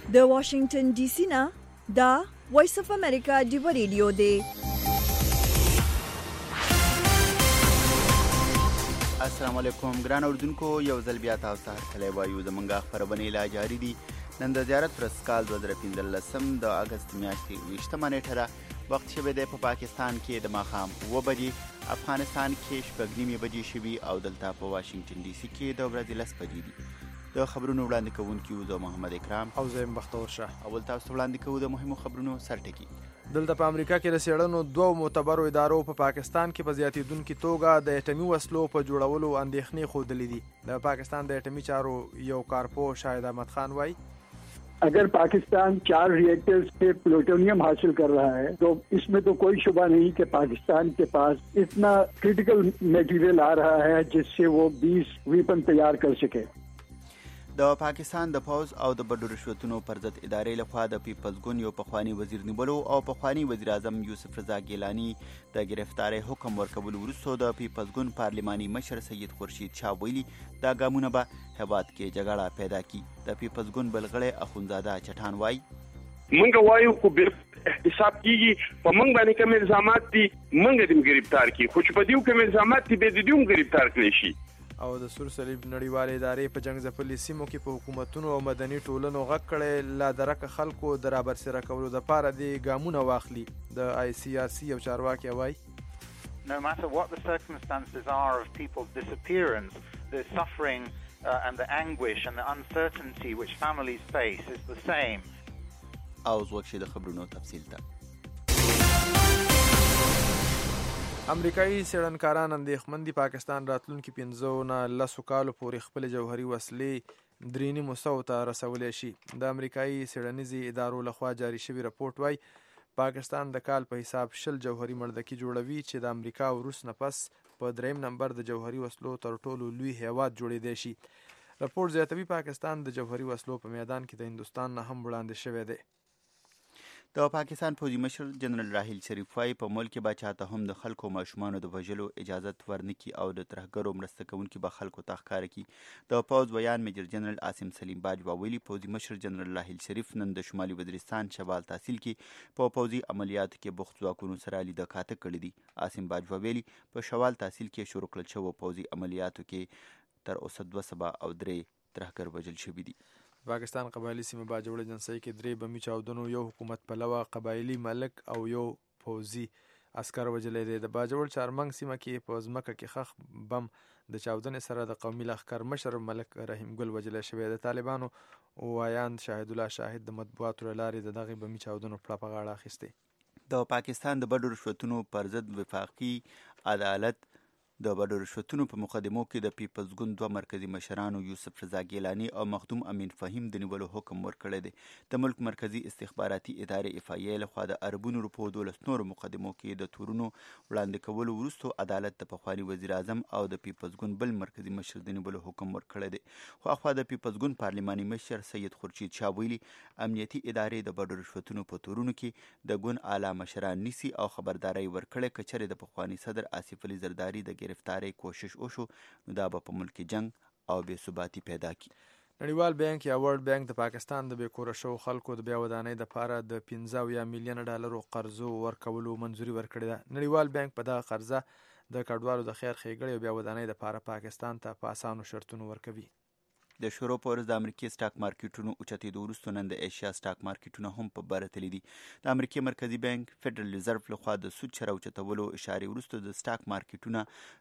د واشنگټن ډي سي نه دا وایس اف امریکا دی ریډیو دی. السلام علیکم ګران اوردونکو، یو ځل بیا تاسو ته هرکلی وایو. زمونږ خپرونه لا جاری دي. نن د زیارت ورځ کال 2015 د اګست میاشتې 20 نیټه ده. وخت شوی دی په پاکستان کې د ماښام 9 بجې، افغانستان کې 9:30 بجې شوي او دلته په واشنگټن ډي سي کې د ورځې 10 بجې دي. د خبرونو وړاندې کوونکي زه محمد اکرام او زه بختور شاه. اول تاسو وړاندې کوو د مهمو خبرونو سرټکی. دلته په امریکا کې د څېړنو دوه معتبرو ادارو په پاکستان کې په زیاتېدونکي توګه د اټمي وسلو په جوړولو اندېښنې ښودلې دي. د پاکستان د اټمي چارو یو کارپوه شاهد احمد خان وایي अगर पाकिस्तान 4 रिएक्टर्स से प्लूटोनियम हासिल कर रहा है तो इसमें तो कोई शुबा नहीं कि पाकिस्तान के पास इतना क्रिटिकल मटेरियल आ रहा है जिससे वो 20 वेपन तैयार कर सके. د پاکستان د پوز او د بډو رشوتونو پر ضد ادارې لخوا د پیپلز ګوند یو پخوانی وزیر نیولو او پخوانی وزیر اعظم یوسف رضا ګیلانی د گرفتاری حکم ورکولو وروسته د پیپلز ګوند پارلماني مشر سید خورشید شاه ویلي دا ګامونه به هیواد کې جګړه پیدا کړي. د پیپلز ګوند بلغړی اخونزاده چټان وایي منګ وایو خو حساب کیږي په منګ باندې کوم الزامات دي منګ دې گرفتار کی خو چې په دیو کوم الزامات دي به دې گرفتار کړي شي. او د سور صلیب نړیوالې ادارې په جنگ ځپلي سیمو کې په حکومتونو او مدني ټولنو غږ کړی لا درکه خلکو د رابرسېره کولو دپاره دې ګامونه واخلي. د ICRC یو چارواکی وایي No matter what the circumstances are of people's disappearance, the suffering and the anguish and the uncertainty which families face is the same. او زوښه د خبرونو تفصیل ته. امریکایي څېړنکاران اندېښمن دي پاکستان راتلونکي 15 نه 10 کالو پورې خپلې جوهري وسلې 3.9 ته رسولی شي. د امریکایي څېړنیزې ادارو لخوا جاري شوي رپورټ وایي پاکستان د کال په حساب 20 جوهري مړدکي جوړوي چې د امریکا او روس نه پس په 3 نمبر د جوهري وسلو تر ټولو لوی هیواد جوړېدی شي. رپورټ زیاتوي پاکستان د جوهري وسلو په میدان کې د هندوستان نه هم وړاندې شوی دی. د پاکستان پوځي مشر جنرال راحیل شریف وايي په ملک کې به چاته هم د خلکو ماشومانو د وژلو اجازت ورنکي او د ترهګرو مرسته کوونکي به خلکو ته ښکاره کړي. د پوځ ویان میجر جنرال عاصم سلیم باجوا ویلي پوځي مشر جنرال راحیل شریف نن د شمالي وزیرستان شمال تحصیل کې په پوځي عملیاتو کې بوخت ځواکونو سره لیده کاته کړي دي. عاصم باجوا ویلي په شمال تحصیل کې شروع کړل شوو پوځي عملیاتو کې تر اوسه 203 ترهګر وژل شوي دي. پاکستان قبایلی سیمه باجوړ جنسۍ کې 3 بمي چاودنو، یو حکومت پلوه قبایلی ملک او یو پوځي عسکر وژلی دی. د باجوړ چارمنګ سیمه کې په ځمکه کې خښ بم د چاودنې سره د قومي لښکر مشر ملک رحیم ګل وژلی شوی. د طالبانو وایاند شاهد الله شاهد د مطبوعاتو له لارې د دغې بمي چاودنو پړه په غاړه اخیستې. د پاکستان د بډو رشوتونو پر ضد وفاقي عدالت د بډو رشوتونو په مقدمو کې د پیپلز ګوند 2 مرکزي مشرانو یوسف رضا ګیلانی او مخدوم امین فهیم د نیولو حکم ورکړی دی. د ملک مرکزي استخباراتي ادارې FIA لخوا د اربونو روپو 12 نورو مقدمو کې د تورونو وړاندې کولو وروسته عدالت د پخواني وزیر اعظم او د پیپلز ګوند بل مرکزي مشر د نیولو حکم ورکړی دی. خو اخوا د پیپلز ګوند پارلماني مشر سید خورشید شاه ویلي امنیتي ادارې د بډو رشوتونو په تورونو کې د ګوند اعلی مشران نیسي او خبرداری ورکړی که چېرې د پخواني صدر آصف علي زرداري د گرفتاری کوشش وشو نو دا به په ملک جنگ او بې ثباتي پیدا کړي. نړیوال بانک یا ورلد بانک د پاکستان د بې کوره شوو خلکو د بیا ودانۍ دپاره د 15 میلیونه ډالرو قرضو ورکولو منظوري ورکړې ده. نړیوال بانک په دغه قرضه د کډوالو د خیر ښېګړې او بیا ودانۍ دپاره پاکستان ته په اسانو شرطونو ورکوي. د شروع په ورځ د امریکې سټاک مارکیټونو اوچتېدو وروسته نن د ایشیا سټاک مارکیټونه هم په بره تللي دي. د امریکې مرکزي بانک فدرال ریزرو لخوا د سود چره اوچتولو اشارې وروسته د سټاک مارکیټونه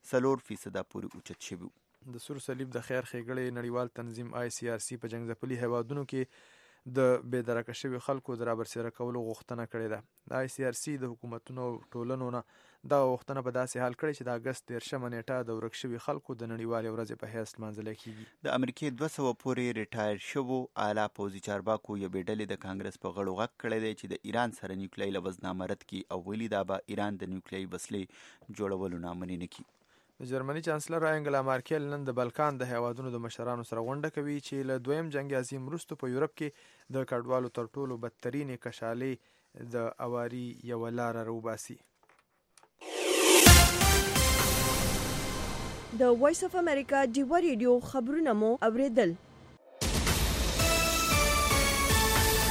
4% پورې اوچت شوي. د سور صلیب د خیر ښېګړې نړیوال تنظیم ICRC په جنګ ځپلي هیوادونو کې د بې درکه شوي خلکو د رابرسېره کولو غوښتنه کړې ده. ICRC د حکومتونو او ټولنو نه دغه غوښتنه په داسې حال کړې چې د اګست 13 نیټه د ورک شوي خلکو د نړیوالې ورځې په حیث لمانځلی کېږي. د امریکې 200 پورې ریټایر شوو اعلی پوځي چارواکو یوې ډلې د کانګرس په غړو غږ کړی دی چې د ایران سره نیوکلیایي لوزنامه رد کړي او ویلي دا به ایران د نیوکلیایي وسلې جوړولو نه منې نه کړي. د جرمني چانسلر انګلا مارکل نن د بلکان د هیوادونو د مشرانو سره غونډه کوي چې له دویم جنګ عظیم وروسته په یورپ کې د کډوالو تر ټولو بدترینې کشالۍ د اواري یوه لاره راوباسي. د وایس اف امریکا ډیو ریډیو خبرونه مو اوریدل.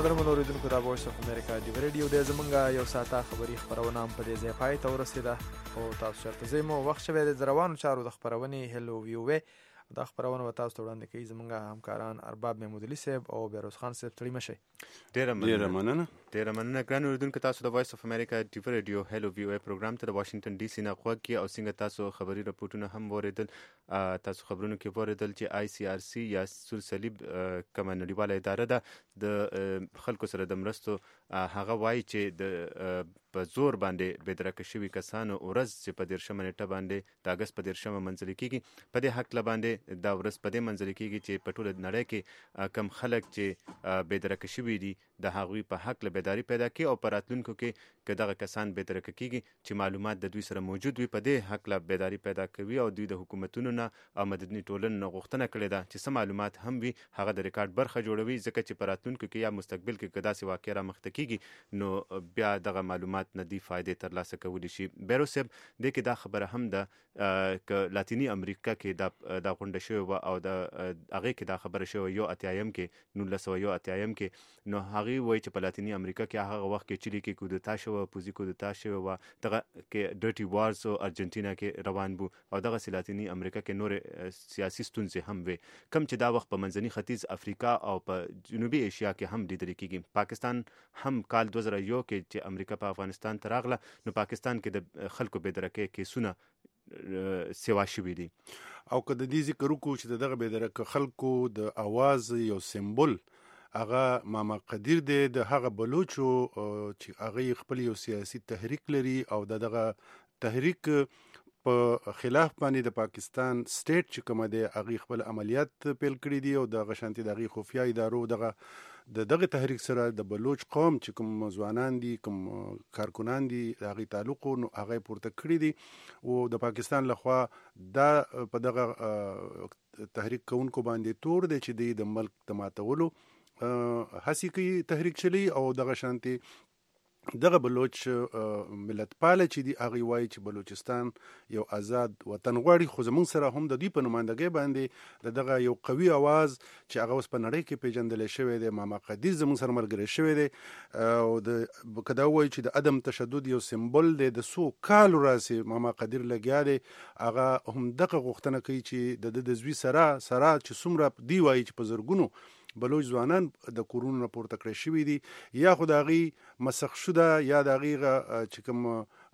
قدرمنو اوریدونکو دا وایس اف امریکا دی ریډیو د زمونږه یو ساعته خبري خبرونه هم په دې ځای پای ته ورسېده او تاسو چرته زمو وخت شوه د روانو چارو د خبرونې هلو ویو دا خبرونه و تاسو ته وړاندې کوي زمونږه همکاران ارباب محمود علي صاحب او بیروز خان صاحب تړي مشه. ډیره مننه ګران اوریدونکو تاسو د وایس اف امریکا دی ریډیو هلو ویو پروګرام ته د واشنگټن ډي سي نه غوږ کی او څنګه تاسو خبري رپورټونه هم وریدل. تاسو خبرونه کې وریدل چې آی سی آر سی یا سور صلیب کومه نړیواله اداره ده د خلکو سره د مرستو هغه وایي چې د په زور باندې بدرکه شوي کسانو ورځ چې په 13 نیټه باندې د اگست په 13 منځل کېږي په دې حق باندې دا ورځ په دې منځل کېږي چې په ټوله نړۍ کې کم خلک چې بدرکه شوي دي د هغوی په حق له بیداری پیدا کړي او په راتلونکو کې که دغه کسان بدرکه کېږي چې معلومات د دوی سره موجود وي په دې حق له بیداری پیدا کوي او دوی د حکومتونو نه او مدني ټولنو نه غوښتنه کړې ده چې څه معلومات هم وي هغه د ریکارډ برخه جوړوي ځکه چې په راتلونکو کې یا مستقبل کې که داسې واقع رامخته کېږي نو بیا دغه معلومات نه دي فایدې ترلاسه کولی شي. بیرو صاحب دې کې دا خبره هم ده که لاتینی امریکا کې دا غونډه شوې وه او د هغې کې دا خبره شوې یو اتیایم کې 1981 کې نو هغې وایي چې په لاتینی امریکا کې هغه وخت کې چیلي کې کودتا شوه پوځي کودتا شوې وه دغه کې ډرټي وارز او ارجنټینا کې روان بو او دغسې لاتینی امریکا کې نورې سیاسي ستونزې هم وې کوم چې دا وخت په منځني ختیځ افریقا او په جنوبي ایشیا کې هم لیدل کېږي. پاکستان هم کال 2001 کې چې امریکا په افغانستان ته راغله نو پاکستان کې د خلکو بدرکې کیسونه سیوا شوي دي او که د دې ذکر وکړو چې دغه بدرکه خلکو د اواز یو سمبول هغه ماما قدیر دی د هغه بلوچو چې هغه خپل یو سیاسي تحریک لري او دغه تحریک په خلاف باندې د پاکستان سټیټ چې کومه دی هغه خپل عملیات پیل کړی دي او د غشانتي دغه خفیا ادارو دغه تحریک سره د بلوچ قوم چې کوم ځوانان دي کوم کارکونان دي هغه تعلق نو هغه پورته کړی دي او د پاکستان لخوا دا په دغه تحریک کوونکو باندې تور دی چې د ملک د ماتولو هڅې کوي تحریک چلی او دغه شانتي دغه بلوچ ملت پاله چې دی هغه وایي چې بلوچستان یو آزاد وطن غواړي خو زموږ سره هم د دوی په نمائندګۍ باندې دغه یو قوي आवाज چې هغه اوس په نړۍ کې پیژندل شوی دی ماما قدیر زموږ سره ملګری شوی دی او د کدا وایي چې د عدم تشدد یو سمبول دی د سو کال راسي ماما قدیر لګیا دی هغه هم دغه غوښتنه کوي چې د زوی سره چې څومره دی وایي چې په زرګونو بلوچ ځوانان د کورونو پورته کړی شوي دي یا خو د هغې مسخ شده یا د هغې چې کوم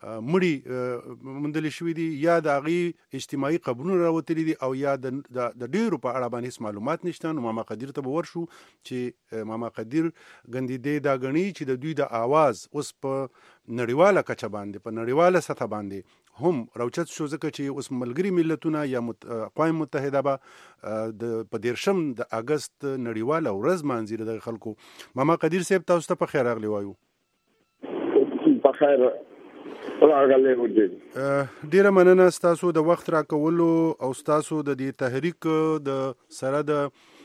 مړي موندلې شوي دي یا د هغې اجتماعي قبرونه راوتلي دي او یا د ډېرو په اړه باندې هېڅ معلومات نشته نو ماما قدیر ته به ورشو چې ماما قدیر ګندې دی دا ګڼي چې د دوی د آواز اوس په نړیواله کچه باندې په نړیواله سطح باندې هم راوچت شو ځکه چې اوس ملګري ملتونه یا اقوام متحده به په 13 د اگست نړیواله ورځ مانځي د خلکو. ماما قدیر صاحب تاسو ته په خیر راغلی وایو. په خیر راغلی وځي. ډیره مننه تاسو د وخت راکولو او تاسو د دې تحریک د سره د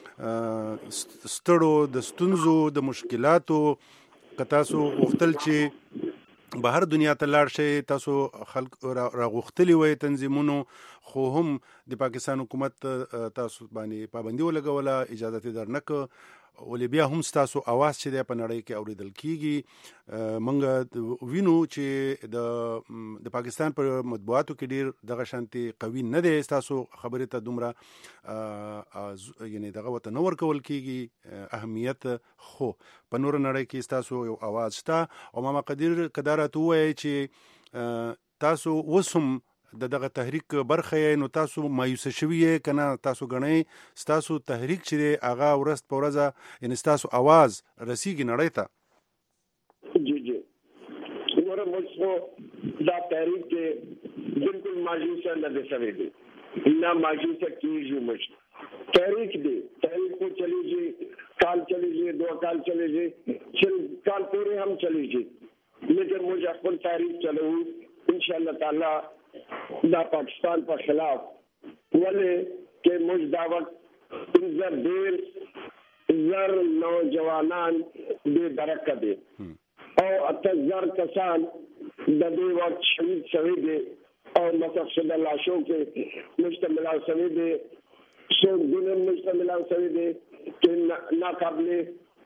ستړو د ستونزو د مشکلاتو که تاسو غوښتل چې بهر دنیا ته لاړ شئ تاسو خلک راغوښتلي وئ تنظیمونو خو هم د پاکستان حکومت تاسو باندې پابندي ولګوله اجازه یې درنکړه ولې بیا هم ستاسو اواز چې دی په نړۍ کې اورېدل کېږي. موږ وینو چې د پاکستان په مطبوعاتو کې ډېر دغه شانتي قوي نه دی ستاسو خبرې ته دومره یعنی دغه ورته نه ورکول کېږي اهمیت خو په نوره نړۍ کې ستاسو یو اواز شته او ماما قدیر که دا راته ووایي چې تاسو اوس هم دغه تحریک برخه یې نو تاسو مایوسه شوي یې که نه تاسو ګڼئ ستاسو تحریک چې دی هغه ورځ په ورځه یعنې ستاسو اواز رسیږي نړۍ ته؟ جی ګوره موږ دا تحریک کې بالکل مایوسه نه دی شوی دی نه مایوسه کیږو موږ تحریک دی تحریک کو چلیږي کال چلیږي 2 کال چلیږي 6 کال پورې هم چلیږي لیکن موږ خپل تحریک چلو انشاءالله تعالی دا پاکستان په خلاف ولې کې موږ دا وخت انځر ډېر زر نوجوانان بې درکه دي او 8000 کسان د دې وخت شهید شوي دي او مسخ شده لاشو کې مشتمل شوي دي څوک دونه مشتمل شوي دي چې ناقابل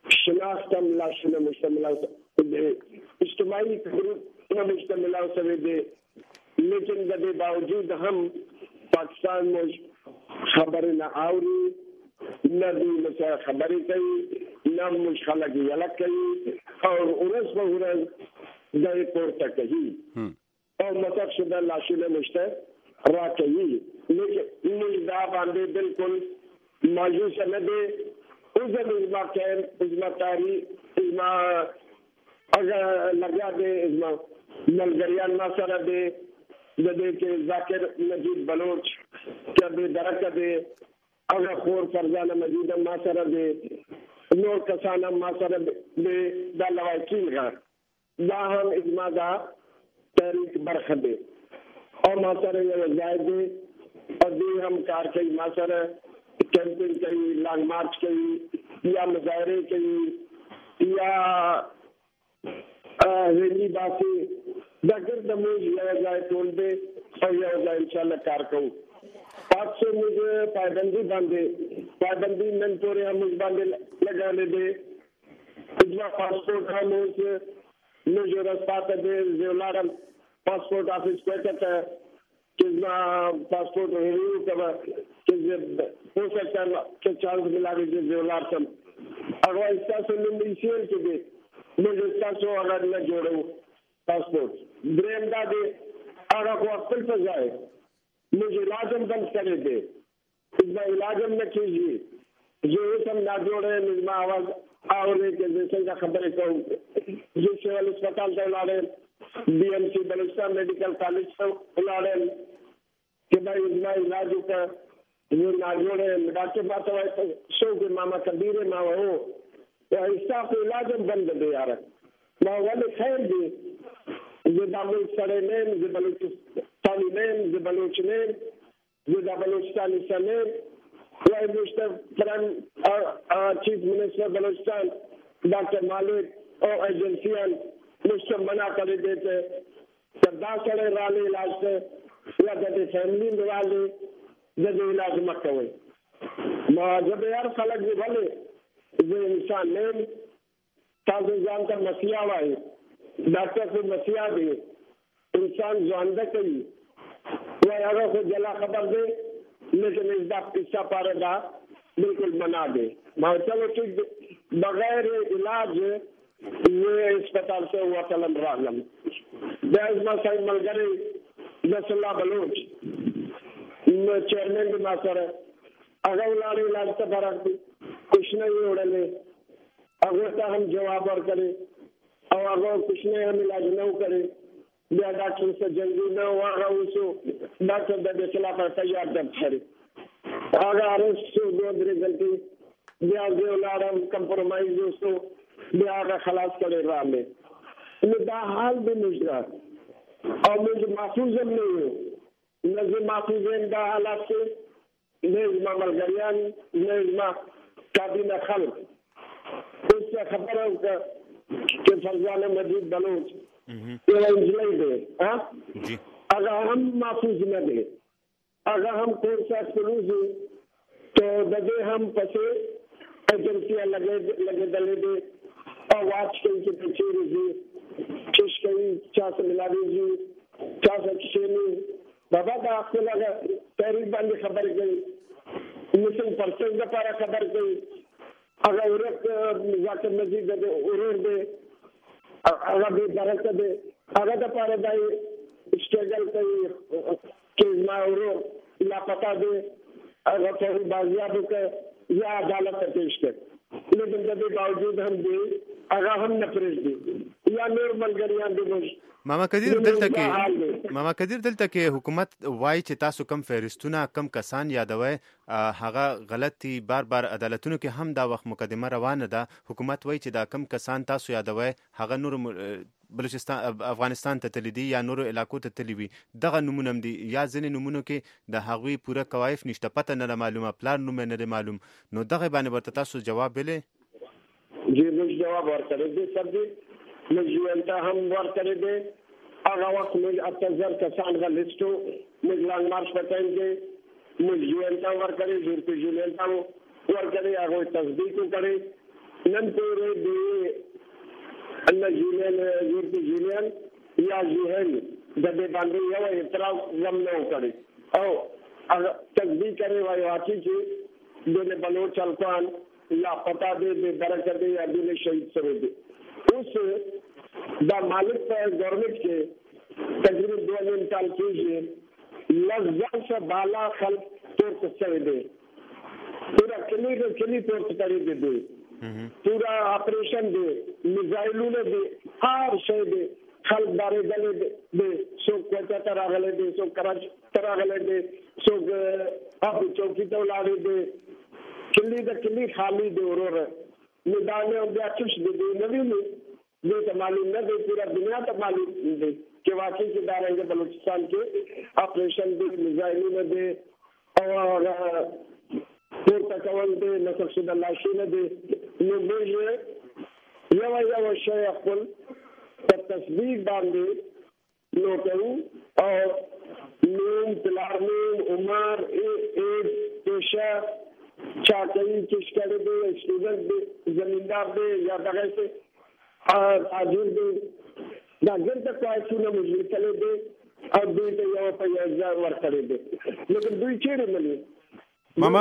شناخت هم لاشونه مشتمل اجتماعي خبرونه مشتمل شوی دی لیکن د دې باوجود هم پاکستان موږ خبرې نه اوري نه دې مسله خبرې کوي نه موږ خلک یې کوي او ورځ په ورځ د پورته کوي او مطلب شدا لاشونه مشته راکوي لیکن موږ دا باندې بالکل مایوس نه دي اوس ما کېم ما تاریخ ما اگر لګیا دي ما ملګریان ما سره دي د دې کې ذاکر نجیب بلوچ کبه درکه دي هغه خور فرزانه مجید ما سره دي نور کسان ما سره دي د لوایکی غار دا هم اجماع دا تاریخ برخه دي او ما سره یو ځای دي او دې هم کار کوي ما سره کیمپینګ کوي لانګ مارچ کوي یا مظاهره کوي یا ریلی باسي دا ګرد موږ یو ځای ټول دي او یو ځای ان شاء الله کار کوو پاتې موږ پابندي باندې پابندي نن پورې موږ باندې لګالې دي اجازه پاسپورت هم موږ راځپاته دي زولارم پاسپورت افیس کوته چې پاسپورت ریویو کړه چې په څه چې چانس ملاوي چې زولار سم هغه تاسو نن یې شیر کړئ موږ تاسو هغه نه جوړو پاسپورت دریم دا دی هغه خپل څه ځای موږ لازم بند کړی دی دا لازم نه کیږي زه هم نه جوړه نظم आवाज اورې کې څنګه خبرې کوم زه سیول هسپتال ته لاړم BMC بلوچستان میډیکل کالج ته لاړم چې دا یو علاج وکړ یو نه جوړه ډاکټر ماته وایي شو کې ماما کبیر ما وو یا استاف علاج بند دی یار ما ولې خیر دی زه د امریکا سره نه زه بلوچستاني نه زه بلوچ نه زه د بلوچستاني سره وايي مستر فران چیف منسٹر بلوچستان ډاکټر مالک او ایجنسیان مستر منا کړی دی چې سردا سره رالي علاج ته یا د فیملی دیواله د علاج مکوي ما جب یار خلک دی بھلے زه انسان نه تاسو ځان ته مسیحا وایي ډاکټر کو مسیحا دی انسان ژوند کوي وای هغه خو جلا خبر دی لیکن اس دا قصہ پاره دا بالکل منا دے ما چلو ٹھیک بغیر علاج یہ اسپتال سے ہوا چلن راغلم داز ما صاحب ملګری نصر الله بلوچ چیئرمین دی ما سره هغه ولاره علاج ته فرق دی کچھ نه وړلې هغه ته هم جواب ورکړي او هغه کچھ نه هم علاج نه وکړي بیا ډاکټر سره جنګي نه هغه وسو ډاکټر د خلاف تیار دم کړی هغه ارست 2-3 غنټې بیا ولاره کمپرمایز وسو بیا هغه خلاص کړي راځي نو دا حال به نشته او موږ محفوظ هم نه یو نه محفوظ دا حالات څه نه ملګریان نه کابینه خلک اوس خبره وکړه چې فرزانه مجید بلوچ یو انجلۍ دی هغه هم محفوظ نه دی هغه هم کورسه سلوزي ته د دې هم پسې ایجنسیا لګېدلې دي او واچ کوي چې چیرې دي چش کوي چا څه ملاويږي چا څه کښېني بابا دا خپل هغه تاریخ باندې خبرې کوي مسلم پرسنټ لپاره خبرې کوي هغه ورته ذاکر نجیب د اورور دی هغه به درکه دی هغه د پاره دای سټرګل کوي چې ما ورور لا پتا دی هغه په بازیاب کې یا عدالت ته پیش کړ لیکن د دې باوجود هم دی هغه هم نه پرېږدي یا نور ملګریان دي ماما کدیر دلته کې حکومت وای چې تاسو کم فهرستونه کم کسان یادوي هغه غلطي بار عدالتونو کې هم دا وخت مقدمه روانه ده حکومت وای چې دا کم کسان تاسو یادوي هغه نور بلوچستان افغانستان ته تللی یا نورو علاقو ته تللی وي دغه نمونه دي یا ځینې نمونه کې د هغوی پوره کوایف نشته پته نه معلومه پلان نوم نه معلوم نو دغه باندې ورته تاسو جواب ویلې جی موږ جواب ورکړی دی سر دی موږ ولته هم ورکړی دی هغه وخت موږ اتزر کسان غا لیستو موږ لانګ مارش پټایم کې موږ ولته ورکړی ورته ولته ورکړی هغه تصدیق کړی نن پورې د الجیلن یورپیان یا جهل د دې باندې یو اعتراض هم نه وکړي او تصدیق کوي وايي چې د بلوچ الفان لا پتا دې درکې دې ابي شهید سره دي اوس دا مالک په گورنمنت کې تقریبا 2 سال کېږي لږ څه بالا خلک تور څه دي پورا کلی تور څه دي پورا آپریشن دے میزائلونه دے هر شی دے خلق دارے گلے دے سو کوټه تر غلے دے سو کراچ تر غلے دے سو اب چوکی ته ولاړ دے کلی خالی دے ورور میدان او بیا چش دے نوی دے ته معلوم نه دے پورا دنیا ته معلوم دے کہ واقعي چې دارنګ بلوچستان کې آپریشن دے میزائلونه دے اور پورته کول دے نسخ شد الله شي نه دے نو موږ یو شی خپل په تصدیق باندې نو کوو او نوم پلارنوم عمر ایج پیشه چا کوي چې ښکاره دی اسټوډنټ دی زمیندار دی یا دغه څه تاجر دی دا ګرځه کوایسونه موږ لیکلي دي او دوی ته یو په یو ځای ورکړی دی لیکن دوی چیرې مني ماما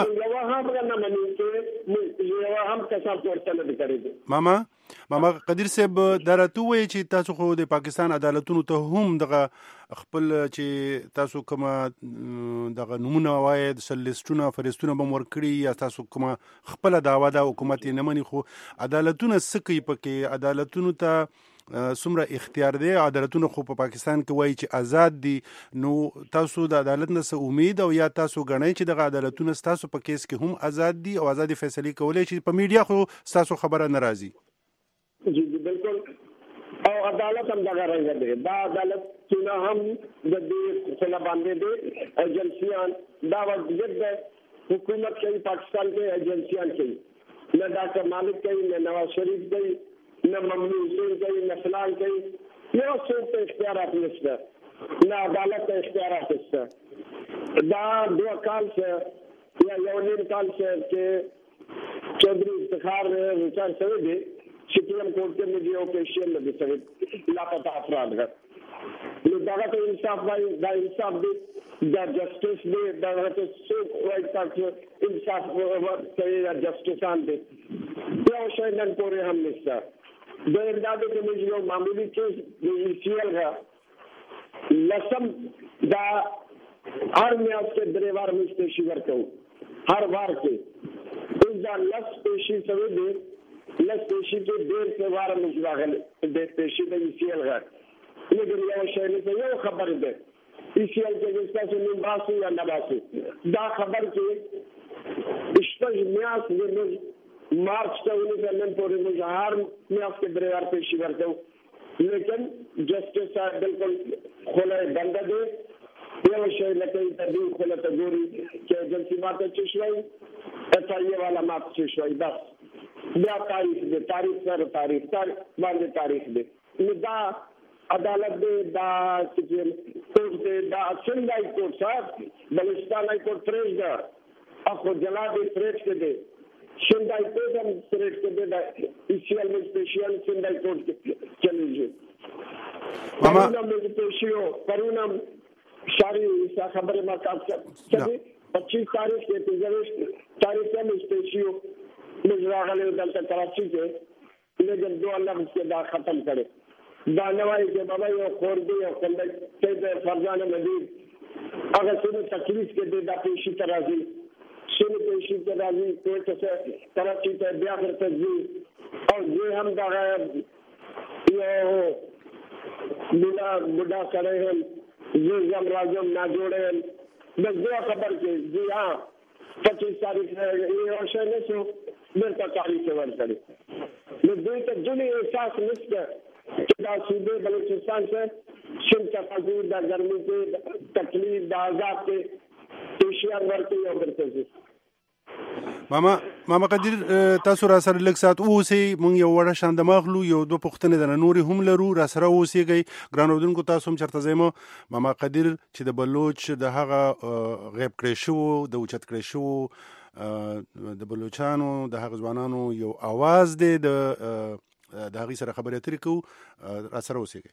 ماما قدیر صاحب درته وایي چې تاسو خو د پاکستان عدالتونو ته هم دغه خپل چې تاسو کومه دغه نمونه وایي د سلیستونه فرستونه به ورکړي یا تاسو کومه خپل دعوا د حکومت نه مني خو عدالتونه سکی پکې عدالتونو ته څومره اختیار دی عدالتونه خو په پاکستان کې وایي چې آزاد دي نو تاسو د عدالت نه څه امید او یا تاسو غنئ چې د عدالتونو تاسو په کیس کې هم آزاد دي او آزادي فیصله کولای شي په میډیا خو تاسو خبره ناراضي جی بالکل او عدالت هم دغه راځي دی دا عدالت چې هم د دې خلا باندې دي ایجنسیان دا وجد حکومت کوي پاکستان کې ایجنسیان کوي نه ډاکټر مالک کوي نه نواز شریف کوي نه ممنوع حسین کوي نه فلان کوي یو څوک ته اختیارات نشته نه عدالت ته اختیارات نشته دا 2 کال څخه یا یو نیم کال څخه چې چودھری افتخار وچار شوی دی سپریم کورٹ کے مجھے اوپیشین میں بھی لاپتہ افراد ہے دغه ته انصاف وایي دا انصاف دی دا جسټس دی دغه ته څوک وایي تاسو انصاف کوي دا جسټسان دی یو شی نن پورې هم نشته د اندازې کې موږ یو معمولی کیس د سیل را لسم دا هر میاشت کې درې وار موږ پیشي ورکوو هر وار کې اوس دا لس پیشي سوی دی لس پیشي کې ډېر څه وار موږ راغلی د پیشي د سیل را لیکن یو شی نه یو خبر ده ایسیل کې تاسو نن باسو یا نه باسو دا خبر کې اشتج میاس د مارچ ته ونیسه نن پورې موږ هر میاشت کې درې وار پیشي ورکوو لیکن جسټس صاحب بالکل خوله بنده دی یو شی نه کوي تدبیر خوله ته ګوري چې ایجنسي ماته څه شوی ایف آی اے والا ماته څه شوی بس بیا تاریخ سره تاریخ باندې تاریخ دی نو دا عدالت دے دا کورٹ دے دا سندھ ہائی کورٹ صاحب بلوچستان ہائی کورٹ فریش دا اخو جلا دے فریش کے دے سندھ ہائی کورٹ ہم فریش کے دے دا ایسیل میں اسپیشیل سندھ ہائی کورٹ کے چلی جی پرونا میں پیشیو پرونا ساری خبر مقاب سبھی 25 تاریخ کے 23 تاریخ کے میں اسپیشیو مجرا غلے دلتا کراچی کے لیکن 2 اللہ اس کے دا ختم کرے دا نوای چې بابا یو خور دی او کنده چې د فرزانه مدیر هغه څه تکلیف کې دی دا پیشي ترازی څه پیشي ترازی کوټه څه کراچي ته بیا ورته ځي او زه هم دا یو بوډا سره هم زه زم راځم نه جوړم د زه خبر کې زه 25 تاریخ یو شی نه شو مرته تاریخ ورکړي نو دوی ته ځنی احساس نشته دا صوبے بلوچستان سے شن تفاضل دا گرمی کے تکلیف دا عذاب کے پیشیاں ورتے یا کرتے ماما قدیر تاسو را سره لږ ساعت اوسئ، موږ یو وړه شان د مغلو یو دوه پوښتنې د نورې هم لرو، را سره اوسېږئ. ګران اورېدونکو تاسو هم چېرته ځئ مو ماما قدیر چې د بلوچ د هغه غیب کړی شوو د اوچت کړی شوو د بلوچانو د هغه ځوانانو یو آواز دی، د هغې سره خبرې اترې کوو. را سره اوسېږئ.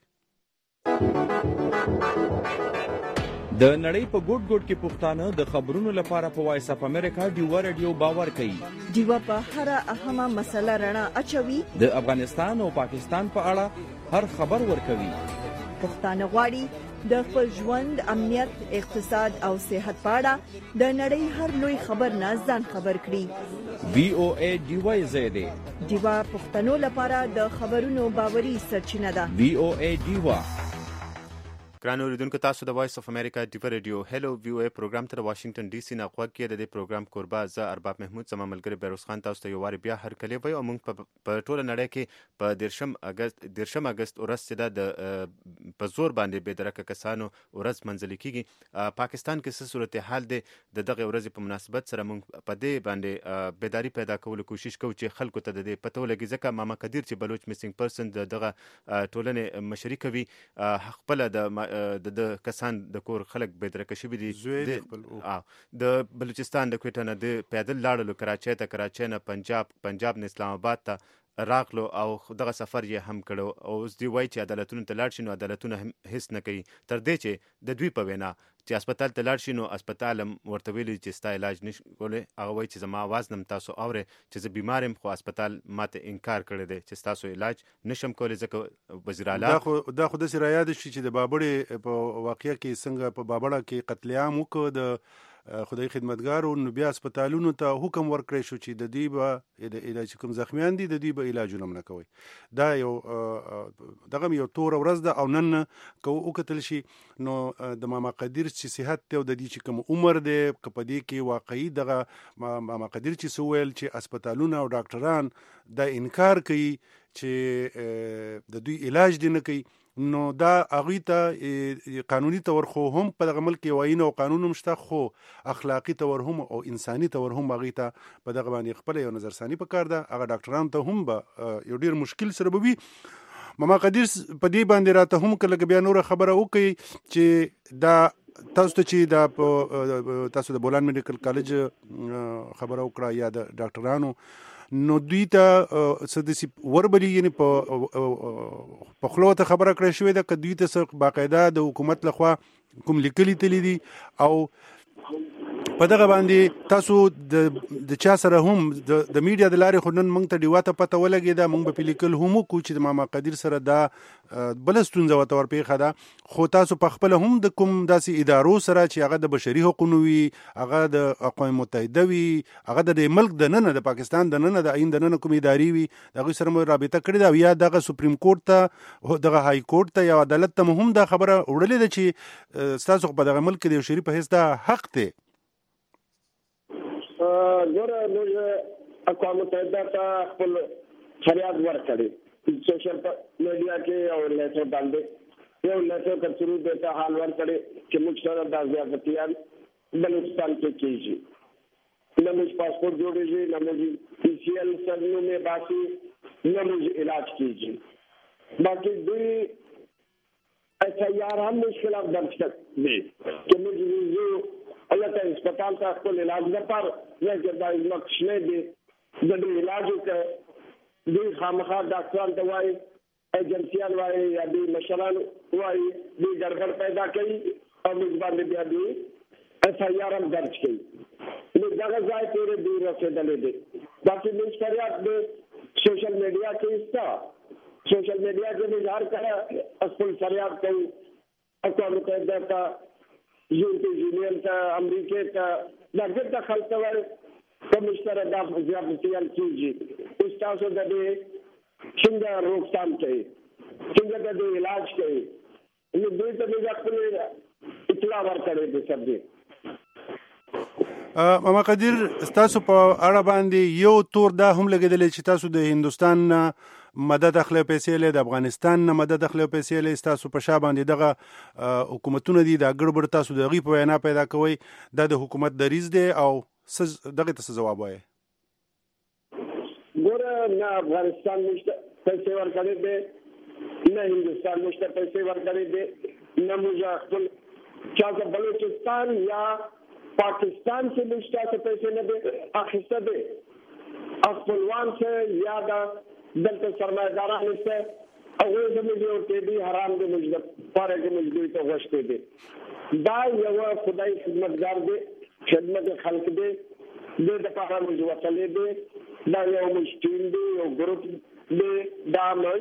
د نړۍ په ګوټ ګوټ کې پښتانه د خبرونو لپاره په وایس اف امریکا ډیوا رادیو باور کوي. ډیوا په هر اهمه مسله رڼا اچوي. د افغانستان او پاکستان په اړه هر خبر ورکوي. پښتانه غواړي د خپل ژوند، امنیت، اقتصاد او صحت په اړه د نړۍ هر لوی خبر نه ځان خبر کړي. VOA ډیوا زیاده ډیوا پښتنو لپاره د خبرونو باوري سرچینه ده. VOA ډیوا. ګران اوریدونکو تاسو د وایس اف امریکا ډیوا رادیو هلو وی او پروګرام ته د واشنگټن ډي سي نه غوږ کې د دې پروګرام کوربه زه ارباب محمود زما ملګری بیروز خان تاسو ته یو واری بیا هرکلی وایو. او موږ په ټوله نړۍ کې په 13 اگست ورځ چې د په زور باندې بېدرکه کسانو ورځ منځلې کیږي. پاکستان کې څه صورتحال دی د دغه ورځې په مناسبت سره موږ په دې باندې بیداری پیدا کولو کوشش کوو چې خلکو ته د دې پته ولګي، ځکه ماما قدیر چې بلوچ میسنګ پرسن دغه ټولنې مشري کوي، خپل د کسان د کور خلک بېدرکه شوي دي. د بلوچستان د کوټه نه د پیدل لاړلو کراچۍ نه پنجاب نه اسلام آباد ته راغلو او دغه سفر یې هم کړو. او اوس دوی وایي چې عدالتونو ته لاړ شي نو عدالتونه هم هیڅ نه کوي، تر دې چې د دوی په وینا چې اسپتال ته لاړ شي نو اسپتال هم ورته ویلي چې ستا علاج نشي کولی. هغه وایي چې زما آواز نم تاسو اورئ چې زه بیمار یم، خو اسپتال ماته انکار کړی دی چې ستاسو علاج نشم کولی. ځکه وزیر اعلی دا خو داسې را یاد شي چې د بابړې په واقعه کې څنګه په بابړه کې قتل عام وکړ د خدای خدمتګارو، نو بیا اسپتالونو ته حکم ورکړی شو چې د دوی به د علاج کوم زخمیان دي د دوی به علاجونه نه کوي. دا یو دغه یو توره ورځ ده. او نن که وکتل شي نو د ماما قدیر چې صحت دی او د دې چې کوم عمر دی، که په دې کې واقعي دغه ماما قدیر چې څه ویل چې اسپتالونه او ډاکټران دا انکار کوي چې د دوی علاج دی نه کوي، نو دا هغوی ته قانوني تور خو هم په دغه ملک یو آیین او قانون هم شته، خو اخلاقي تور هم او انساني تور هم هغوی ته په دغه باندې خپله یو نظرثاني پکار ده. هغه ډاکټرانو ته هم به یو ډېر مشکل سره به وي. ماما قدیر په دې باندې راته هم که لږه بیا نوره خبره وکړي چې دا تاسو ته چې دا تاسو د بولان میډیکل کالج خبره وکړه یا د ډاکټرانو، نو دوی ته څه داسې وربلي، یعنې په خوله ورته خبره کړی شوې ده که دوی ته څه باقاعده د حکومت لخوا کوم لیکلي تلي دي؟ او په دغه باندې تاسو د چا سره هم د میډیا د لارې خو نن موږ ته ډیوا ته پته ولګېده، موږ به پې لیکل هم وکړو چې د ماما قدیر سره دا بله ستونزه ورته ورپېښه ده. خو تاسو په خپله هم د کوم داسې ادارو سره چې هغه د بشري حقونو وي، هغه د اقوام متحده وي، هغه د ملک د ننه د پاکستان د ننه د آیین د ننه کوم ادارې وي، د هغوی سره مو رابطه کړې ده، او یا دغه سپریم کورټ ته دغه های کورټ ته یا عدالت ته مو هم دا خبره وړلې ده چې ستاسو په دغه ملک کې د یو شریف په حیث دا حق دی؟ موږ اقوام متحده ته خپل فریاد ورکړی، سوشل میډیا کې او لیټر باندې یو لیټر تر شروع ته حال ورکړی چې موږ سره د زیاتیان بلوچستان کې کیږي، نه موږ پاسپورت جوړیږي، نه موږ PCL سرنامه باسي، نه موږ علاج کیږي. باقي دوی SIR هم مشکلات درج کړي چې موږ الله ته اسپتال ته خپل علاج لپاره یا چې دا مخشنه دي د دې علاج ته دوی خامخا ډاکټران ته وایي، ایجنسیان وایي، یا دوی مشران وایي، دوی ګډوډ پیدا کوي او موږ باندې بیا دوی SIR هم درج کوي. نو دغه ځای پورې دوی رسېدلې دي. باقي موږ فریاد د سوشل میډیا کې ستا سوشل میډیا کې موږ هر کله خپل فریاد کوو اقوام متحده ته، یورپی یونین ته، امریکې ته، دا ډېر د خلک ته وایي که موږ سره دا زیاتیان کېږي، اوس تاسو د دې څنګه روکتھام کوي، څنګه د دې علاج کوي، نو دوی ته موږ خپل اطلاع ورکړې دي سر دې. ماما قدیر ستاسو په اړه باندې یو تور دا هم لګېدلی چې تاسو د هندوستان نه مدد اخلي پیسې له، د افغانستان نه مدد اخلي پیسې له، تاسو په شا باندې دغه حکومتونه دي دا ګډوډ تاسو د غي په وینا پیدا کوي، دا د حکومت دریز دی او دغه ته جواب وایي؟ ګوره نه افغانستان موږ ته پیسې ورکړې دي، نه هندوستان موږ ته پیسې ورکړې دي، نه موږ خپل چاته بلوچستان یا پاکستان سے موږ ته پیسې نه دي اخیسته دي، خپلوان سے یا دلته سرمایه‌داران سے هغوی زموږ ورته دي حرام دي، موږ لپاره کې موږ دوی ته غوښتې دي. دا یو خدای خدمتګار دی، خدمت خلق دی، دې دپاره موږ وتلی دی. دا یو موږ ټیم دی، یو ګروپ دی. دا موږ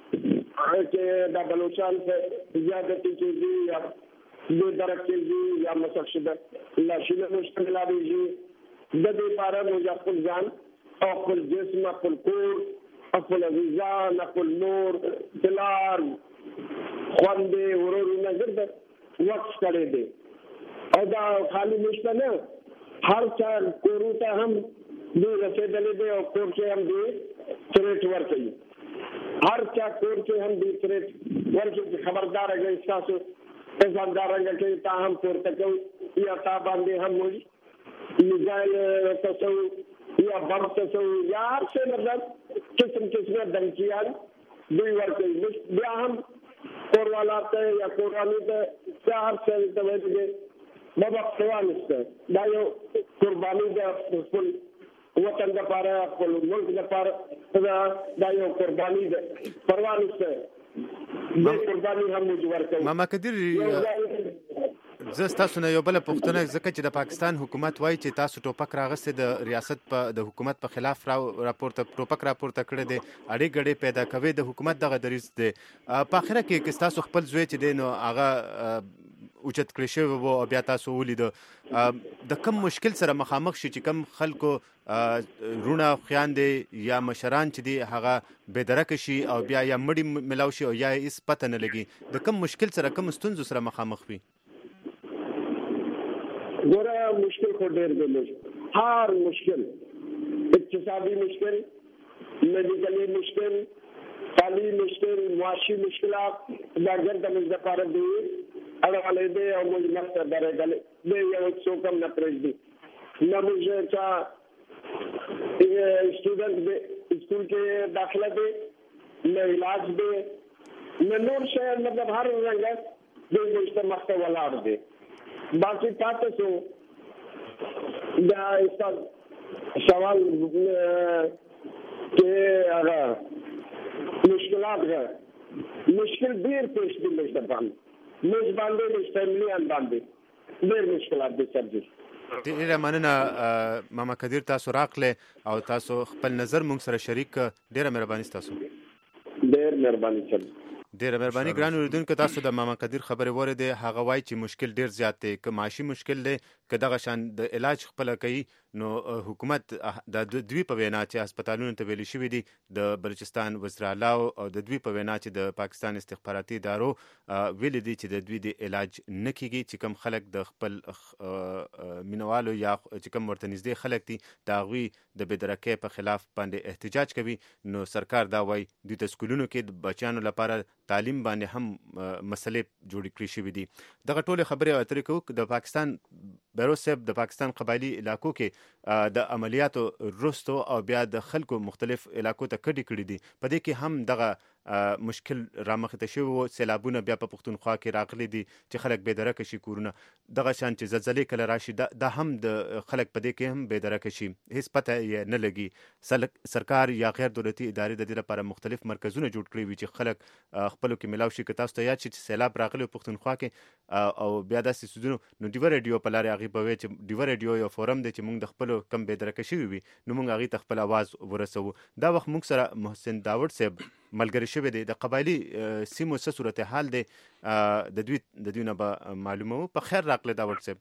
چې دا بلوچان سے زیادتی کېږي یا دې درک کېږي یا مصرف شده لاشونه موږ ته ملاوېږي، د دې لپاره موږ خپل ځان او خپل جسم، خپل کور، خپل عزیزان، خپل نور، پلار، خویندې، ورورونه ګرده وقف کړی دی. او دا خالي نشته نه، هر چا کورو ته هم دوی رسېدلی دی او کور کې هم دوی تریټ ورکوي. هر چا کور کې هم دوی تریټ ورکوي چې خبرداره کوي ستاسو ځاندارنګه کې تا هم پورته کوي یا تا باندې هم موږ میزایل تاسو یا بم تاسو یا هر څه مطلب قسم قسمه دمکیان دوی ورکوي. بیا هم کوروالا ته یا کورانو ته هر څه ته وایي بابا پروانسته دا یو قرباني ده خپل وطن لپاره، خپل ملک لپاره، دا یو قرباني ده پروانسته. دې قرباني هم موږ ورکوو. ماما قدیر زه ستاسو نه یو بله پوښتنه، ځکه چې د پاکستان حکومت وایي چې تاسو ټوپک راغستې د ریاست د حکومت په خلاف ټوپک راپورته کړی دی، اړې ګړې پیدا کوي، د حکومت دغه دریځ دی. په آخره کې که ستاسو خپل زوی چې دی نو هغه اوچت کړی شوی و او بیا تاسو ولیده، د کم مشکل سره مخامخ شي چې کم خلکو رونه خویندې یا مشران چې دي هغه بېدرکه شي او بیا یا مړي ملاو شي او یا هېڅ پته نه لګي، د کم مشکل سره کم ستونزو سره مخامخ وي؟ ګوره مشکل خو ډېر دی، هر مشکل، اقتصادي مشکل، میډیکلي مشکل، تعلیم مشکل، معاشي مشکلات، دا ګرده موږ دپاره دی اړولی دی او موږ مخته درېدلی دی. یو څوک هم نه پرېږدي، نه موږ چا اسټوډنټ دی اسکول کې داخله دی، نه علاج دی، نه نور شیان، مطلب هر رنګه دوی موږ ته مخته ولاړ دی. باقي پاتې شو دا استاد سوال کې هغه مشکلات ده، مشکل ډېر پېښ دي موږ ته باندې، موږ باندې موږ فیملیان باندې ډېر مشکلات دي سر جي. ډېره مننه ماما قدیر، تاسو راغله او تاسو خپل نظر موږ سره شریک. ډېره مهرباني ستاسو. ډېر مهرباني سر. ډېره مهرباني. ګران اوریدونکو، تاسو د ماما قدیر خبرې واورېدې. هغه وایي چې مشکل ډېر زیات دی، که معاشي مشکل دی که دغه شان د علاج خپله کوي، نو حکومت د دوی په وینا چې هسپتالونو ته ویلي شوي دي د بلوچستان وزیر اعلی او د دوی په وینا چې د پاکستان استخباراتي ادارو ویلي دي چې د دوی د علاج نه کیږي. چې کوم خلک د خپل مینوالو یا چې کوم ورته نږدې خلک دي د هغوی د بېدرکۍ په خلاف باندې احتجاج کوي، نو سرکار دا وایي دوی ته سکولونو کې د بچیانو لپاره تعلیم باندې هم مسلې جوړې کړې شوي دي. دغه ټولې خبرې او اترې کوو. د پاکستان بیروز صاحب د پاکستان قبایلي علاقو کې د عملیاتو وروستو او بیا د خلکو مختلف علاقو ته کډې کړي دي، په دې کې هم دغه مشکل رامخته شوی و. سیلابونه بیا په پښتونخوا کې راغلي دي چې خلک بېدرکه شي کورونه، دغه شان چې زلزلې کله راشي دا هم د خلک په دې کې هم بېدرکه شي، هېڅ پته یې نه لګي. سرکار یا غیر دولتي ادارې د دې لپاره مختلف مرکزونه جوړ کړي وي چې خلک خپلو کې ملاو شي. که تاسو ته یاد شي چې سیلاب راغلی پښتونخوا کې او بیا داسې څیزونو، نو ډیوه ریډیو په لارې هغې به وایي چې ډیوه ریډیو یو فورم دی چې موږ د خپلو کم بېدرکه شوي وي نو موږ هغې ته خپل اواز ورسوو. دا وخت موږ سره محسن داوړ صاحب ملګری شوی دی، د قبایلي سیمو څه صورتحال دی د دوی نه به معلوموو. په خیر راغلی داوړ صاحب.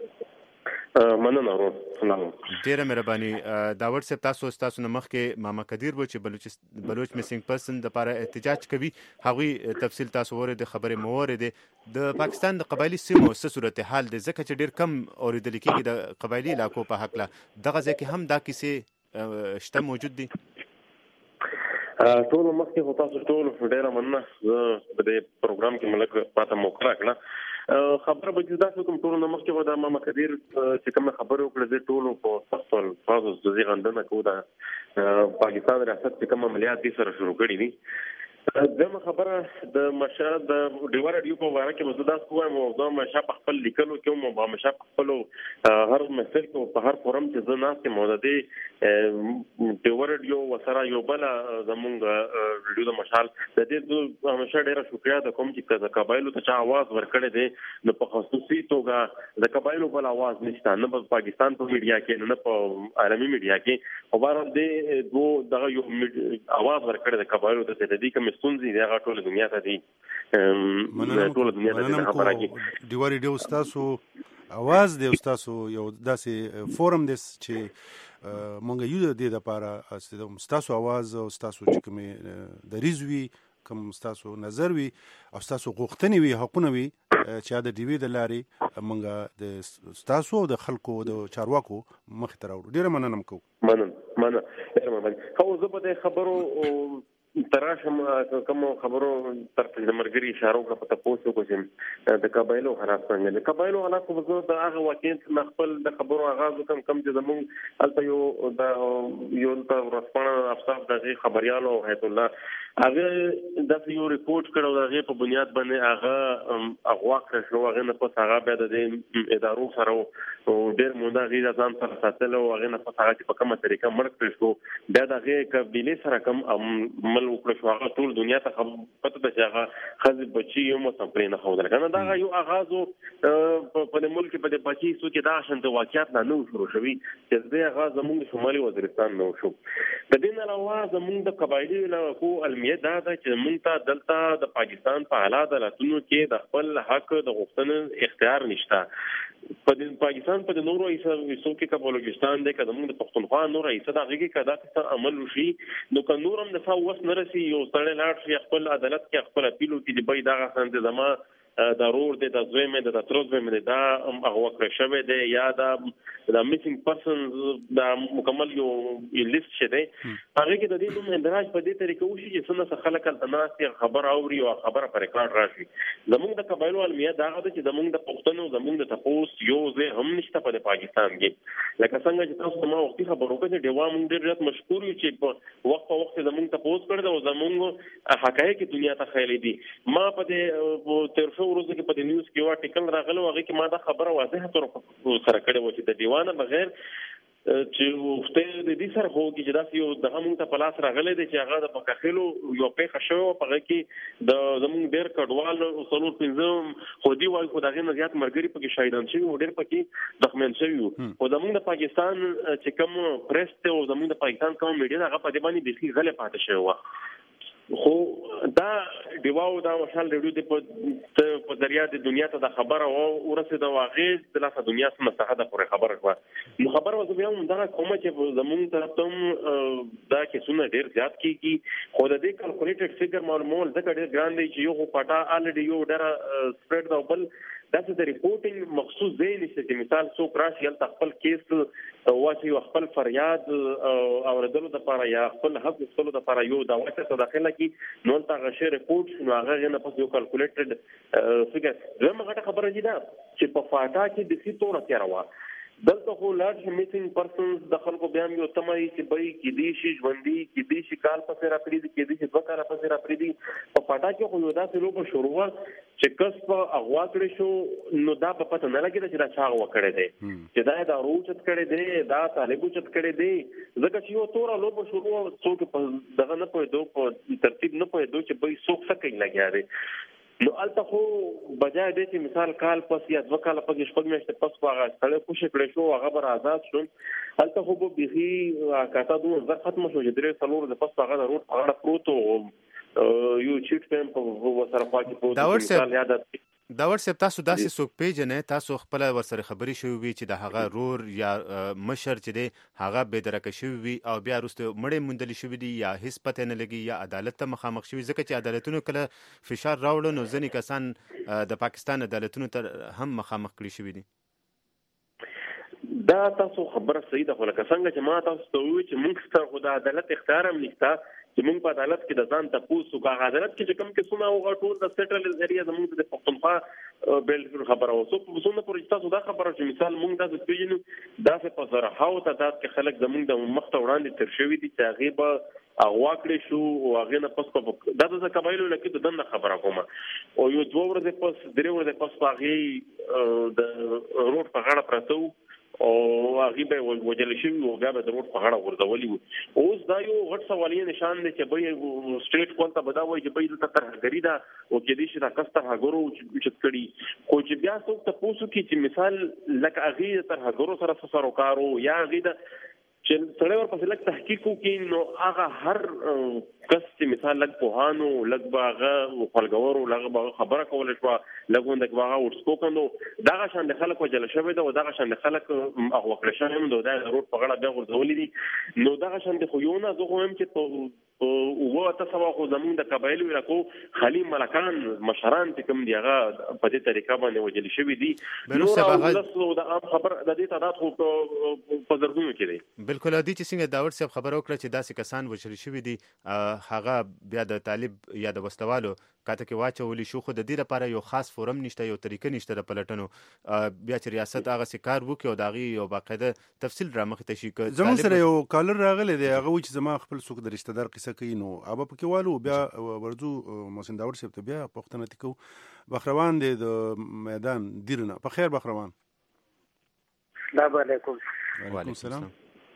مننه ورور. ډېره مهرباني. داوړ صاحب، ستاسو نه مخکې ماما قدیر و چې بلوچ میسنګ پرسن دپاره احتجاج کوي، هغوی تفصیل تاسو واورېدې، خبرې مو واورېدې. د پاکستان د قبایلي سیمو څه صورتحال دی؟ ځکه چې ډېر کم اورېدل کېږي د قبایلي علاقو په هکله، دغه ځای کې هم دا کیسې شته موجود دي؟ ټول مخکې هو تاسو ټول ډیره مننه د دې پروګرام کې ملک پاته موقع راکړه خبره به دا کوم ټول مخکې و دا ما مقدیر چې کوم خبره وکړه د ټول په تفصیل فاز د دې غندنه کو دا پاکستان ریاست چې کوم عملیات دي سره شروع کړي دي دغه خبره د مشا د ډیوا رادیو په واره کې مزدا کوم او د مشا په خپل لیکلو کې مو په مشا په خپل هر مسل کې په هر فورم کې زناس کې موجوده ډیوا رادیو وسره یو بل زمونږ رادیو د مشال د دې مشا ډیره شکریا د کوم چې د قبایلو ته چا आवाज ورکړي دي نو په خصوصي توګه د قبایلو بل आवाज نشته نه په پاکستان په میډیا کې نه په عالمي میډیا کې او بار دې دوه دغه یو आवाज ورکړي د قبایلو ته د دې کوم ستونزې د هغه ټول دنیا ته دي ټول دنیا ته خبره کوي دی وری دی تاسو اواز دی تاسو یو داسې فورم دیس چې مونږ یو د دې لپاره تاسو اواز او تاسو چې کومه د ریزوي کوم تاسو نظر وي او تاسو غوښتنې وي حقونه وي چې د دیوی د لارې مونږ د تاسو د خلکو د چارواکو مخ ته راوړو ډیره مننه مننه خو زه په دې خبرو تراشم کوم خبرو تر د مرګري اشاره وکړه په تاسو کو چې د قبایلو حالات څنګه د قبایلو حالات په وګړو د هغه واقعیت خپل د خبرو آغاز کم چې زموږ البته یو د ورسپانه افصاف د خبريالو حیات الله هغه د یو ریپورت کړو دغه په بنیاد باندې هغه اغوا کړ شو هغه نه په هغه بیا د ادارو سره ډېر مونږه غیر ځان سره ساتل او هغه نه په هغه په کومه طریقه مرګ کړ شو بیا دغه قبيله سره کوم عمل وکړ شو هغه ټول دنیا ته پته ده چې هغه خزي بچي یو مصنفري نه خو درکنه دا یو آغاز په ملک په بچي سو کې دا شنت واقعیت نه شروع شوی چې د آغاز زموږ شمالي وزیرستان نو شو د دین علاوه زموږ د قبایلی له کو دا چې مونږ ته دلته د پاکستان په حالات لاتونو کې د خپل حق د غوښتنې اختیار نشته په پاکستان په نورو ایسو کې کابلګستان د کډمون د پښتونخوا نور ایسو د هغه کې کدا څه عمل وشي نو که نورم د څو وس نرسي یو سړی لاړ شي خپل عدالت کې خپل اپیلو کې د بای دغه سند زما ضرور د تزویم د تروزویم دا هغه کړی شوی دی یا د میسینګ پرسنز دا مکمل یو لیست شته هغه کې د دې کوم اندراج په دې طریقه وشي چې څنګه خلک التناسي خبر اوري او خبره پر ریکارډ راشي زموږ د قبایلو علمیه دا غوډه چې زموږ د پښتنو زموږ د تپوس یو ځای هم نشته په پاکستان کې لکه څنګه چې تاسو ما وختي خبرو کړې ډیوا مونږ ډېر زیات مشکور یو چې په وخت زموږ تپوس کړل او زموږ حقایق دنیا ته خېلې دي ما په دې تر ورځ کې په دې نیوز کې یو آرټیکل راغلی هغه کې ما دا خبره واضحه تور سره کړې و چې د دیوانه بغیر چې وخته د دې سره هوږي چې دا یو د همون ته پلاس راغلی دی چې هغه د پکخلو یو په شو په کې د زمون ډېر کډوال څلور پنځم خو دی وای خو دغه نه زیات مرګري په کې شهیدان شوی ډېر پکې زخمیان شوی او زمون د پاکستان چې کوم پریس ته او زمون د پاکستان کوم میډیا هغه په دې باندې د ښه غلې پاتې شوی و خو دا دیواو دا مشال ریډیو د په ذریعہ د دنیا ته د خبره او ورسې د واغې د لاسه دنیا سم مستحده پر خبره کړه نو خبر وځو بیا موږ دا کومه چې زمونږ طرفم دا کې سونه ډیر زیات کیږي خو د دې کیلکولیټډ فیګر معلومول ځکه ډیر ګران دی چې یو پټا الډي یو ډیر سپریډ دا بل داسې د ریپورټینګ مخصوص ځای نشته چې مثال څوک راشي هلته خپل کیس واسي خپل فریاد اوریدلو لپاره یا خپل حق وصولو لپاره یو دا واسطه ته داخله کی نو ته غشي ریپورت نو هغه نه پس یو کیلکولیټډ فیګر زموږ غټه خبره دي دا چې په فاټا کې د سي تور تیروا دلته خو لارج میسینګ پرسنز د خلکو بیان یو تمای چې بای کې دي شي ژوندۍ کې دي شي کال پسې را پریدي کې دي چې وکړه پسې را پریدي په پټا کې خو دا څه لوبه شروع چې کس په اغوا کړی شو نو دا په پته نه لګیږي چې دا چا اغوا کړی دی چې دا روچت کړی دی دا طالبو چت کړی دی ځکه چې یو تور لوبه شروع څوک په دغه نه پوهېدو په ترتیب نه پوهېدو چې بای څوک څه کوي لګیا دی نو البته خو بجای دې چې مثال کال پس یا دوه کال پس شپږ میاشتې پس هغه سره پوښښ کړی شو هغه بر آزاد شو البته خو به بيخي کاته دوه ځکه ختم شو چې درې څلور د پس هغه روټ هغه پروتو یو چیټ پم په وسره پاتې پروتو مثال یاد دا ورسې تاسو داسې څوک پیژنې تاسو خپل ورسره خبري شوی وي چې د هغه رور یا مشر چې دی هغه به درکه شوی وي او بیا وروسته مړې موندل شوی دي یا هیڅ پته نه لګي یا عدالت ته مخامخ شوی ځکه چې عدالتونو کله فشار راوړل نو ځینې کسان د پاکستان عدالتونو ته هم مخامخ کړي شوی دي دا تاسو خبره صحیح ده خو لکه څنګه چې ما تاسو ته وی چې موږ ستاسو د عدالت اختیار هم نشته چې موږ په عدالت کې د ځان تاسو کا عدالت کې کوم کې سونه او ټول د سټل ایریا زموږ د پښتونخوا بیل خبره اوسو په سونه پر تاسو دا خبره چې مثال موږ تاسو پیژنو دا څه په سره هاو تعداد کې خلک زموږ د مخ ته وړاندې تر شوی دي چې هغه به اغواکړې شو او هغه نه پس په دا د قبایلو لکه د دنه خبره کومه او یو 2 ورځې پس 3 ورځې پس هغه د روډ په غاړه پرتو او هغه به وجل شي او بیا به د روډ په غاړه ورځولي اوس دا یو غټ سوالي نشان دی چې به سټریټ کول ته بداوي چې به د ترهګری دا او کې دي چې دا کستر هغورو چې کړي خو چې بیا څوک ته پوسو کې چې مثال لکه هغه ترهګرو سره سره کارو یا هغه چې سره ورپسې لږ تحقیق وکړي نو هغه هر کس چې مثال لږ پوهانو لږ باغه خپلګورو لږ باغه خبره کولای شو لږوند باغه ورسپوکندو دا شان د خلکو جل شوی دا او دا شان د خلک هغه وکړه شوم دا روډ په غړه بیا ورځولې دي نو دا شان د خوونه زه هم چې او تاسو خو زمون د قبایلو علاقو خالي ملکان مشران چې کوم دی هغه په دې طریقه باندې وجل شوی دي نو تاسو د عام خبر د دې تعداد خو په زرګونو کې دی بالکل دي چې څنګه داور صاحب خبر وکړه چې داسې کسان وشل شوی دي هغه بیا د طالب یا د وسلوالو کاته کې واچولي شو خو د دې لپاره یو خاص فورم نشته یو طریقه نشته د پلټنو بیا چې ریاست هغه سکار وکړي او داغي یو باقاعده تفصیل را مخ ته شي زموږ سره یو کالر راغلی دی هغه چې زما خپل څوک د رشتہ دار قصه کوي نو ابا پکې والو بیا ورځو محسن داور صاحب ته بیا پښتنه تکو بخروان دی د میدان دیرنه په خیر بخروان السلام علیکم وعلیکم السلام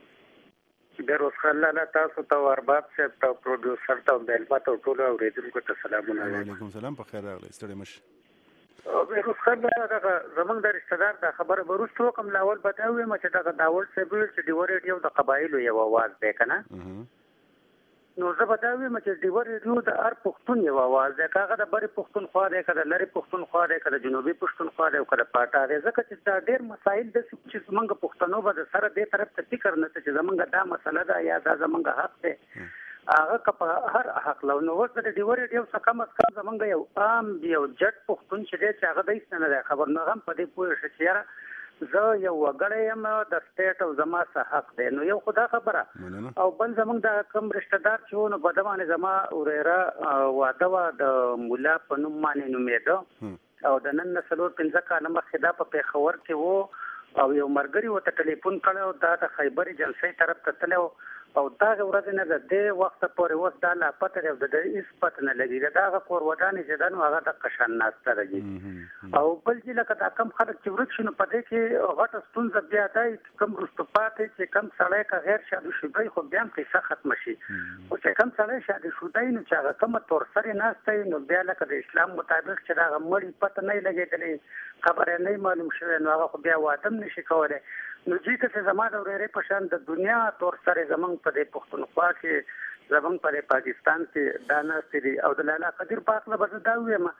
بیروز خلاله تاسو ته ورباب صاحب ته پروډوسر ته بیلمات او ټول اوریدونکو ته سلامونه وعلیکم السلام په خیر راغلی ستړي مش بیروز خلاله دا زمونږ د رشتہ دار د خبره ورستو کوم لاول بتاوي چې دا داول صاحب چې دی ریډیو د قبایلو یو आवाज دی کنه نو زه بتاوي چې دی ریډیو د هر پښتون یو आवाज دی کاغه د بری پښتون خو دی کله لری پښتون خو دی کله جنوبي پښتون خو دی کله پاټا دی ځکه چې دا ډېر مسایل د چې زمونږ پښتنو به سره دې طرف ته فکر نه چې زمونږ دا مسله ده یا دا زمونږ حق دی هغه په هر حق لو نو ورته د دی ریډیو څخه کم از کم زمونږ یو عام یو جټ پښتون چې دی چې هغه د نه خبر نه غم په دې پوه شي چې زه یو وګړی یم د سټیټ او زما څه حق دی نو یو خدا خبره او بل زمونږ د کم رشتہ دار چې نو بدمانه زما اوریرا واده وا د مولا په نوم باندې نومېده او د نن نسلو 15 کاله مخکې دا په پیښور کې وو او یو مرګري وته ټلیفون کړو دا د خیبر ایجنسی طرف ته تلو او دا ورځ نه د دې وخت پورې وس دا لا پته دی د هیڅ پته نه لګي دا کور ودانې چې دا نو هغه د قشن ناسته راځي او بل چې لکه دا کم خلک چې ورک شنو په دې کې غټه ستونزه بیا دی کم رستپاتې چې کم سړی کا غیر شادي شوی خو بیا هم قصه ختم شي او چې کم سړی شادي شوی نو چې هغه کوم تور سره ناسته نو بیا لکه د اسلام مطابق چې دا مړی پته نه لګېدلې خبره نه معلوم شوه نو هغه بیا واتم نشي کولای نو چې ته زما د ورېرې په شان د دنیا تور سره زمنګ په دې پښتونخوا کې زمنګ په پاکستان کې دا ناستې دي او د لالا قدیر پاک له بده دا وایم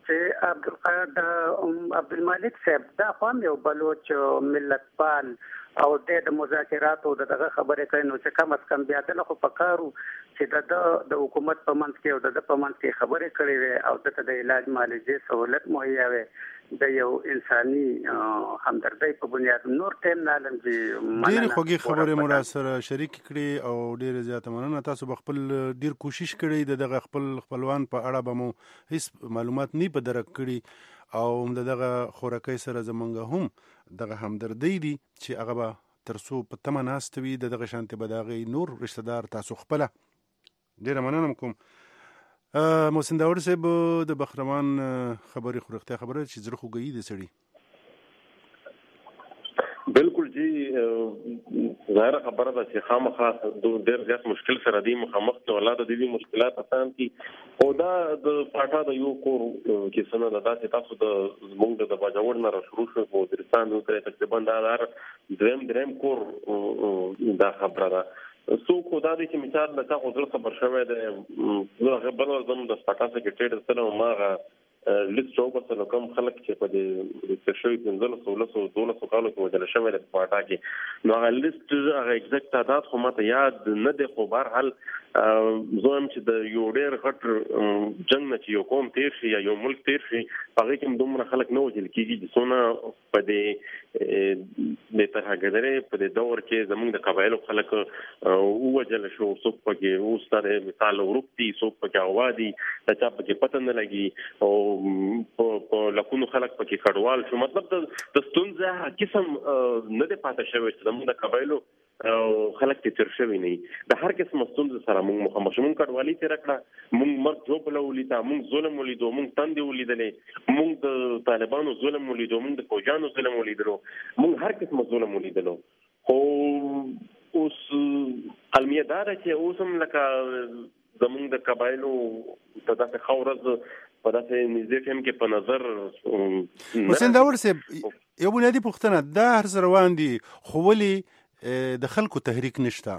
چې عبدالمالک صاحب دا خام یو بلوچ ملت پال او د مذاکراتو دغه خبره کوي نو چې کم از کم بیا د خو پکارو چې د حکومت په منځ کې او د په منځ کې خبره کړي او د علاج معالجې سہولت مهیا وي د یو انساني همدردۍ په بنیاد نور ټیم نالم چې ډېر خوږی خبره مو سره شریک کړي او ډېر زیاته مننه تاسو خپل ډېر کوشش کړی دغه خپلوان په اړه به مو هیڅ معلومات نه په درک کړي او دغه خورکۍ سره زمونږ هم دغه همدردۍ دي چې هغه به ترسو په تمه ناستوي دغه شانتي به دغه نور رشتہ دار تاسو خپل ډېر مننه کوم محسن داور صاحب د بخروان خبري خورختیا خبره چې زړه خوږی دي سړي بالکل جی ظاهر خبره ده چې خامخا ډېر زیات مشکل سره دی مخامخ ته ولادت دي مشکلات آسان دي او دا د پاټا د یو کور کې سن د داسې تاسو د زمونږ د باجوړ نه شروع شو په وزیرستان کې تقریبا دا دریم کور دا خبره ده سو کو دا دي چې مثال لکه حضور خبر شوه ده هغه بل ورځم د سپاټا سکرټری سره ماغه لیست وبسنو کوم خلک چې په دې تشوي 1512 کالو کې وجل شوی د پاټا کې نو هغه لیست هغه ایگزیکټ تعداد خو ماته یاد نه دی خو بهر حال زوم چې د یو ډېر غټ جنگ نه چې یو قوم تیر شي یا یو ملک تیر شي هغه کې دومره خلک نه وجل کیږي چې څونه په دې ترهګرۍ په دې دور کې زموږ د قبایلو خلک وجل شو څوک پکې اوستره مثال ورپتی څوک پکې اوادي د چا پکې پته نه لګي او په لکونو خلک پکې کډوال شو مطلب د ستونزه قسم نه د پاتې شوی چې زموږ د قبایلو خلک ته تر شوی نه د هر قسم ستونزه سره موږ مخامخ شوم کډوالي تیر کړه موږ مرګ جوړ ولیدا موږ ظلم ولیدو موږ تند ولیدلې موږ د طالبانو ظلم ولیدو موږ د فوجانو ظلم ولیدلو موږ هر قسم ظلم ولیدلو خو اوس المیدار چې اوسم لکه زموږ د قبایلو په داسې خورز په داسې نږدې ټیم کې په نظر حسین داور صاحب یو بنیادی پوښتنه دا هر څه روان دي خو ولې د خلکو تحریک نشته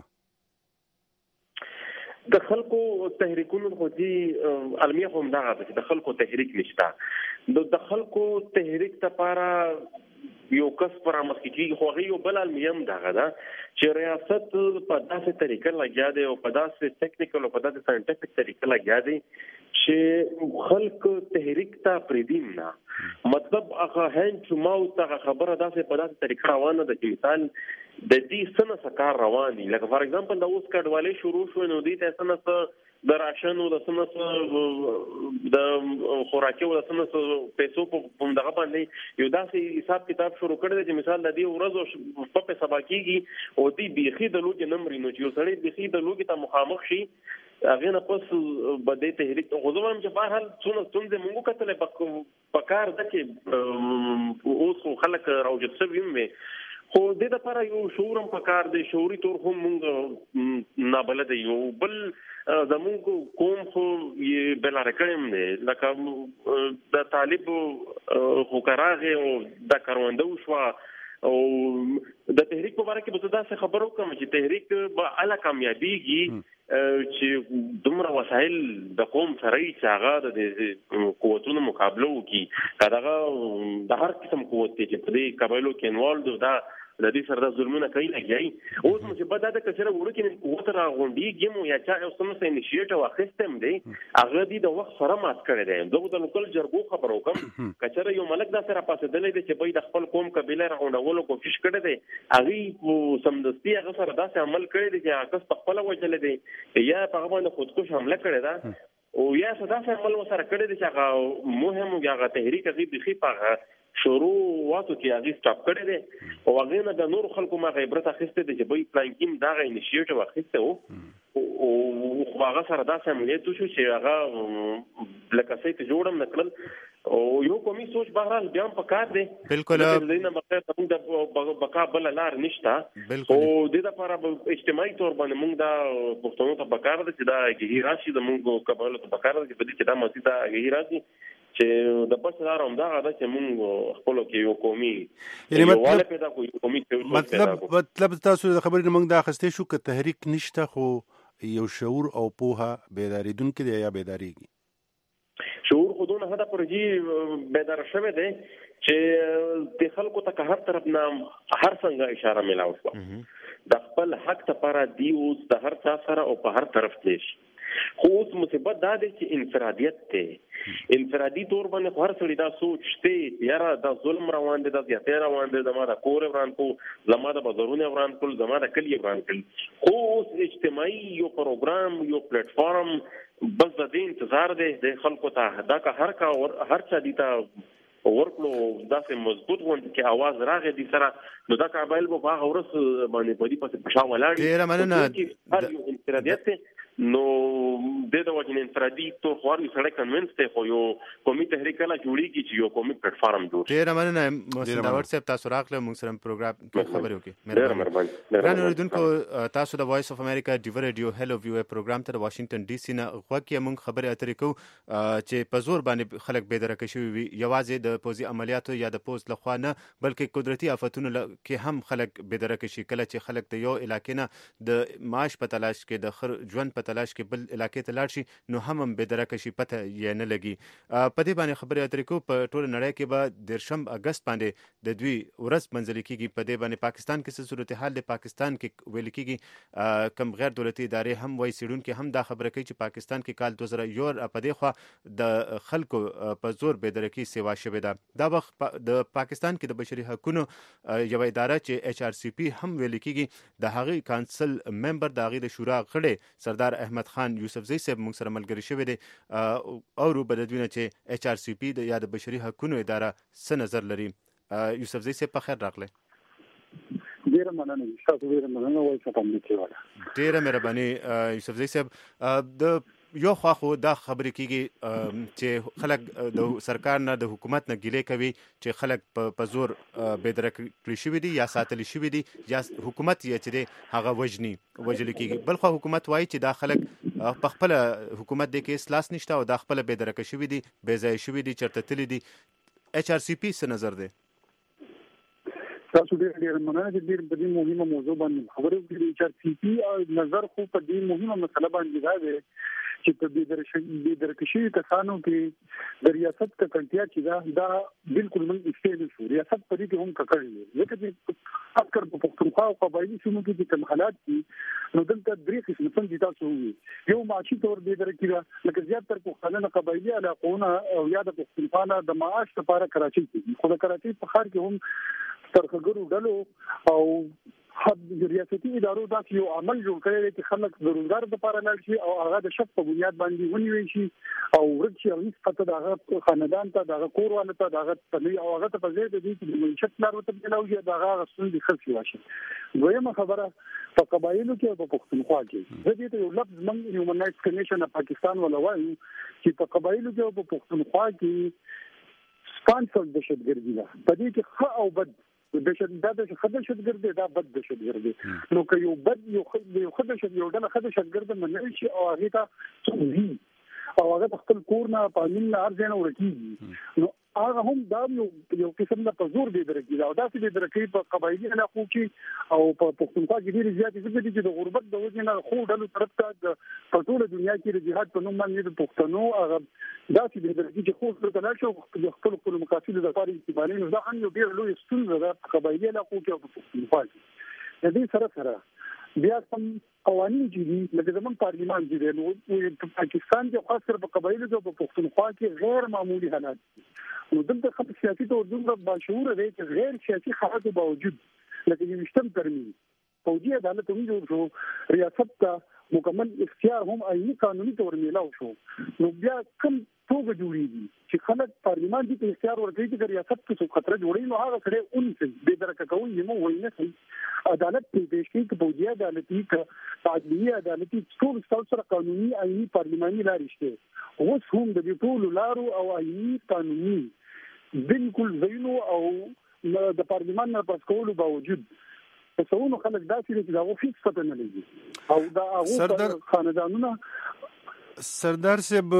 د خلکو تحریکونو خو دي علمي هم دا چې د خلکو تحریک نشته د خلکو تحریک لپاره یو کس پر امسکی خو غي یو بل علمیم دغه دا چې ریاست په داسې طریقه لګیا دی او په داسې ټیکنیکل او په داسې ساينټیفیک طریقه لګیا دی چې خلک تحریک ته پریدین نه مطلب هغه هند چې ماو ته خبره داسې په داسې طریقه روانه ده چې مثال د دې سنه سکار روان دي لکه فار ایگزامپل د اوس کډوالۍ شروع شو نو دې ته سنه د راشن او د سنه د خوراکي او د سنه پیسو په دغه باندې یو داسې حساب کتاب شروع کړی چې مثال د دې ورځو په سبا کېږي او دې بيخي د لوګي نمبر نو چې سړی بيخي د لوګي ته مخامخ شي هغه نه پس بده تحریک غوځوم چې په هر څونه موږ کتلې په کار د کې اوس خلک راوجت سوي وي خو د دې لپاره یو شعورم په کار دی شعوري تور هم موږ نابلد یو بل زموږ قوم خو یې بلاره کړم نه لکه د طالب خو کراغه او د کاروندو شو او د تحریک په اړه کې به تاسو خبرو کوم چې تحریک به اعلی کامیابیږي چې دومره وسایل د قوم سره چې هغه د قوتونو مقابله وکړي کله د هر قسم قوت چې په دې قبایلو کې انوالد دا د دې سره د ظلمونه کوي لګي اوس مصیبت دا کچره وړو کې قوت راغونډي مو یا چا یو سمسه انیشیټ واخیستم دی هغه دې د وخت سره مات کړی دی دغه د لوکل جرګو خبرو کوم کچره یو ملک دا سره پاسېدلې دی چې به د خپل قوم قبيله راغونډولو کوشش کړی دی هغه سمدستي هغه سره داسې عمل کړی دی چې هغه خپل وجل دی یا په هغه باندې خودکش حمله کړی دا او یا صداسه عمل وسره کړی دی چې هغه مهم هغه تحریک غي بخي په شروع واتو کې هغه سټاپ کړی دی او هغه نه د نور خلکو ما عبرت اخیسته دي چې به پلانکیم دا غي انیشیټیو اخیسته او هغه سره دا سملیت شو چې هغه لکه څه جوړم نکړل او یو کومي سوچ بهرال بیا په کار دی بالکل دینه مقصد د بقا بل لار نشته او د دې لپاره اجتماعي تور باندې موږ دا پښتون ته پکار دي چې دا غیر راشي د موږ قبایلو ته پکار دي چې دا مسیدا غیر راشي چې د بس لار هم دا غواړي چې موږ خپل کې یو قومي یعنی پیدا کوو مطلب تاسو د خبرې موږ دا اخستې شو چې تحریک نشته خو یو شعور او پوها بیداریدونکو دی یا بیداریږي شعور خودونه هدا پرجی بیدار شوه دی چې د خلکو ته هر طرف نام هر څنګه اشاره ملاو شو د خپل حق لپاره دی اوس د هر څا سره او په هر طرف دی خو اوس مصیبت دا دی چې انفرادیت ته انفرادي تور باندې هر څړي دا سوچته یاره دا ظلم روان دي دا زیاتې روان دي زما د کور وران کو زما د بازارونو وران کول زما د کلی وران کول خو اوس اجتماعي یو پروګرام یو پلیټ فارم بس د دې انتظار دی د خلکو ته دا که هر چا دي ته ورکلو داسې مضبوط وند کې आवाज راغی دي سره نو دا قبایل په هغه ورس باندې په دې پسې پښا ولاړ ډیر مننه هر یو انفرادیت نو د وجه انفرادي تو خوري سره کنوینس ته خو یو قومي تحریک لا جوړیږي چې یو قومي پلیټ فارم جوړ ډیر مننه محسن داور صاحب تاسو راغله موږ سره پروګرام کې خبرې وکړي مهرباني ګران اوریدونکو تاسو د وایس اف امریکا ډیو رادیو هلو ویو پروګرام ته واشنگټن ډي سي نه غوښتي موږ خبرې اترې کوو چې په زور باندې خلک به درکه شوی وي یوازې د پوزي عملیاتو یا د پوز لخوا نه بلکې قدرتي آفتونو کې هم خلک به درکه شي کله چې خلک د یو علاقې نه د معاش په تلاش کې د ژوند په په تلاش کې بل علاقې ته لاړ شي نو هم به درکه شي پته یې نه لګي. په دې باندې خبرې اترې کو په ټول نړۍ کې به 13 اگست باندې د دوی ورځ منځلې کیږي. په دې باندې پاکستان کې څه صورتحال دی؟ پاکستان کې ویل کیږي کم غیر دولتي ادارې هم وایي سیډونکو هم دا خبره کوي چې پاکستان کې کال 2001 په دې خوا د خلکو په زور بېدرکي سیوا شوې ده. دا وخت د پاکستان کې د بشري حقوقو یو اداره چې HRCP هم ویل کیږي د هغې کانسل ممبر د هغې د شورا غړی سردار احمد خان یوسفزۍ صاحب موږ سره ملګری شوی دی او به د دوی نه چې HRCP یا د بشري حقوقو اداره څه نظر لري. یوسفزۍ صاحب په خیر راغلی. ډیره مننه تاسو ډیره مننه وایي څه ډیره مهرباني یوسفزۍ صاحب. د یو خوا خو دا خبرې کیږي چې خلک د سرکار نه د حکومت نه ګیلې کوي چې خلک په زور بېدرک کړي شوي دي یا ساتلی شوي دي یا حکومت یې چې دی هغه وژل کیږي. بل خوا حکومت وایي چې دا خلک په خپله حکومت دی کې اصلاح نشته او دا خپله بېدرکه شوي دي بې ځایه شوي دي چېرته تللي دي. HRCP څه نظر دی؟ تاسو ډېر مننه چې ډېر په دې مهمه موضوع باندې خبرې وکړئ. HRCP نظر خو په دې مهمه مسله باندې دا دی چې په بېدرکه شوي کسانو کې د ریاست ککړتیا چې دا بالکل موږ استعمال شو. ریاست په دې کې هم ککړ دی ځکه چې اکثر په پښتونخوا او قبایلي سیمو کې چې کوم حالات دي نو دلته درې قسم څنګه تاسو وایي. یو معاشي تور بېدرکي ده لکه زیاتره پښتانه قبایلي علاقونه او یا د پښتونخوا نه د معاش لپاره کراچۍ کې خو د کراچۍ په ښار کې هم ترخګرو ډلو او ریاستي ادارو دا یو عمل جوړ کړی دی چې خلک د روزګار لپاره لاړ شي او هغه د شک په بنیاد باندې ونیول شي او ورک شي او هیڅ پته د هغه خاندان ته د هغه کور والو ته د هغه تنوي او هغه ته په ځای د دې چې د معیشت لار ورته ملاوي د هغه ستونزې خلک واشي. دویمه خبره په قبایلو کې او په پښتونخوا کې د دې ته یو لفظ موږ هیومن رائټس کمیشن اف پاکستان ولا وایو چې په قبایلو کې او په پښتونخوا کې سپانسر دهشتګردي ده. په دې کې ښه او بد دهشتګردي دا بد دهشتګردي نو که یو بد یو ډله ښه دهشتګرد منل شي او هغې ته څومځي او هغه خپل کور نه پامین نه هر ځای نه ورکېږي نو هغه هم دا یو قسم نه په زور بېدرکي ده او داسې بېدرکي په قبایلي علاقو کې او په پښتونخوا کې ډېرې زیاتې ځکه دي چې د غربت د وجې نه ښو ډلو طرف ته په ټوله دنیا کې د جهاد په نوم باندې د پښتنو هغه داسې بېدرکي چې ښو ډلو ته لاړ شي او د خپلو مقاصدو لپاره استعمالوي نو دا هم یو ډېره لویه ستونزه ده په قبایلي علاقو کې او په پښتونخوا کې. د دې سره بیا کوم قوانین چې دي لکه زموږ پارلیمان چې دی نو په پاکستان کې خاص کر په قبایلو کې او په پښتونخوا کې غیر معمولي حالات دي. نو دلته خپل سیاسي تور دومره باشعوره دی چې غیر سیاسي حالاتو باوجود لکه 20 ترمیم فوجي عدالت هم جوړ شو ریاست ته مکمل اختیار هم آئینی قانوني تور میلاو شو نو بیا کوم توګه جوړیږي چې خلک پارلیمان دې په اختیار ورکړي چې ریاست کې څه خطر جوړي نو هغه سره اونسي بېدرکه کوي نو وایي نه عدالت په پیش کې چې فوجي عدالتي تعدیلي عدالتي ټول سره قانوني آئینی پارلیماني لارې شته اوس هم د دې ټول لارو او آئینی قانوني بالکل زینو او د پارلیمان نه پاس کولو باوجود څونه خلک داسې دي چې دا هیڅ پته نه لګي او دا هغه خاندانونه. سردار صاحب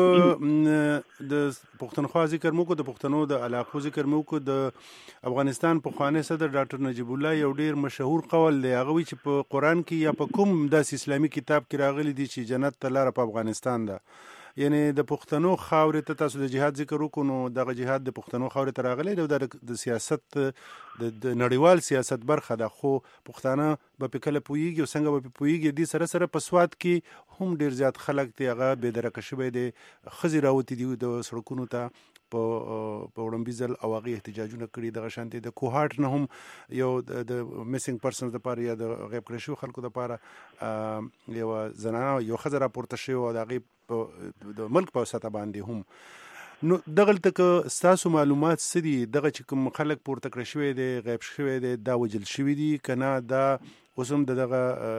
د پښتونخوا ذکر مو کو د پښتنو د علاقو ذکر مو کو د افغانستان پخوانی صدر ډاکټر نجیب الله یو ډیر مشهور قول دی هغه وی چې په قران کې یا په کوم داس اسلامي کتاب کې راغلي دي چې جنت ته لار په افغانستان ده یعنی د پښتنو خاورې ته تاسو د جهاد ذکر وکړو نو دغه جهاد د پښتنو خاورې ته راغلی دی د سیاست د نړیوال سیاست برخه ده خو پښتانه به په کله پوهیږي او څنګه به پوهیږي دې سره سره په سواد کې هم ډیر زیات خلک دی هغه بېدرکه شوی دی ښځې راوتې دي د سړکونو ته په وړاندې ځل او هغه احتجاجونه کړي دغه شانتي د کوهاټ نه هم یو د میسنګ پرسنز لپاره یا د غیب کړی شوي خلکو لپاره یو زنانه یو ښځه راپورته شوې او د هغې د ملک په سطح باندې هم نو دغلته که ستاسو معلومات څه دي دغه چې کوم خلک پورته کړی شوی دی غیب شوی دی دا وجل شوي دي که نه دا اوس هم دغه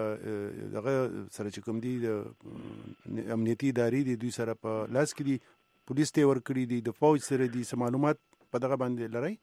سره چې کوم دي د امنیتي ادارې دي دوی سره په لاس کې دي پولیس ته ورکړي دي د فوج سره دي څه معلومات په دغه باندې لرئ؟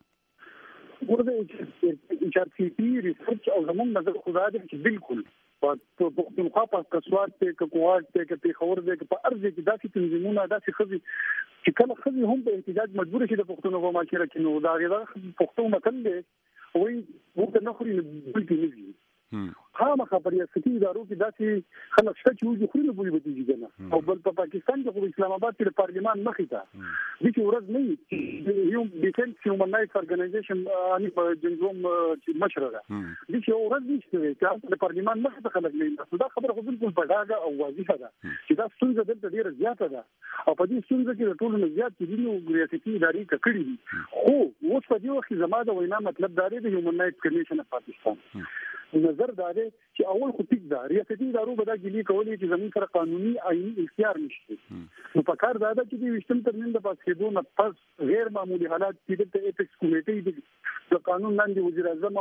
HRCP ریسرچ او زموږ نظر خدا دی چې بالکل په پښتونخوا په کسوات ته کې کوهاټ ته کې پیښور ته کې په ارزه کې داسې تنظیمونه داسې خزي چې کله خزي هم په احتجاج مجبور شي د پښتونخوا ماچره کې نو دا غیر پښتون متل دی وایي وو ته نه خوري بلکې نه خامخا پر ریاستي ادارو کې داسې خلک شته چې وږي خوري نه بولی بدیږي کنه او بل په پاکستان کې خو اسلام آباد کې پارلیمان مخې ته د چې ورځ نه یو ډیفنس هیومن رائټس ارګنایزیشن ان په جنګوم مشره ده د چې ورځ نشته چې د پارلیمان مخې ته خلک نه دا خبره خو بالکل په ډاګه او واضحه ده چې دا ستونزه دلته ډیره زیاته ده او په دې ستونزه کې د ټولو نه زیات چې د ریاستي ادارې کړي دي خو اوس په دې وخت زما د وینا مطلب دا دی د هیومن رائټس کمیشن اف پاکستان نظر دا دی چې اول خو ټیک ده ریاستي ادارو به دا ګیلې کولې چې زموږ سره قانوني آئینی اختیار نشته نو په کار دا ده چې د 20 ترمیم د پاس کېدو نه پس غیر معمولی حالات چې د اپیکس کمیټې د قانون لاندې وزیر اعظم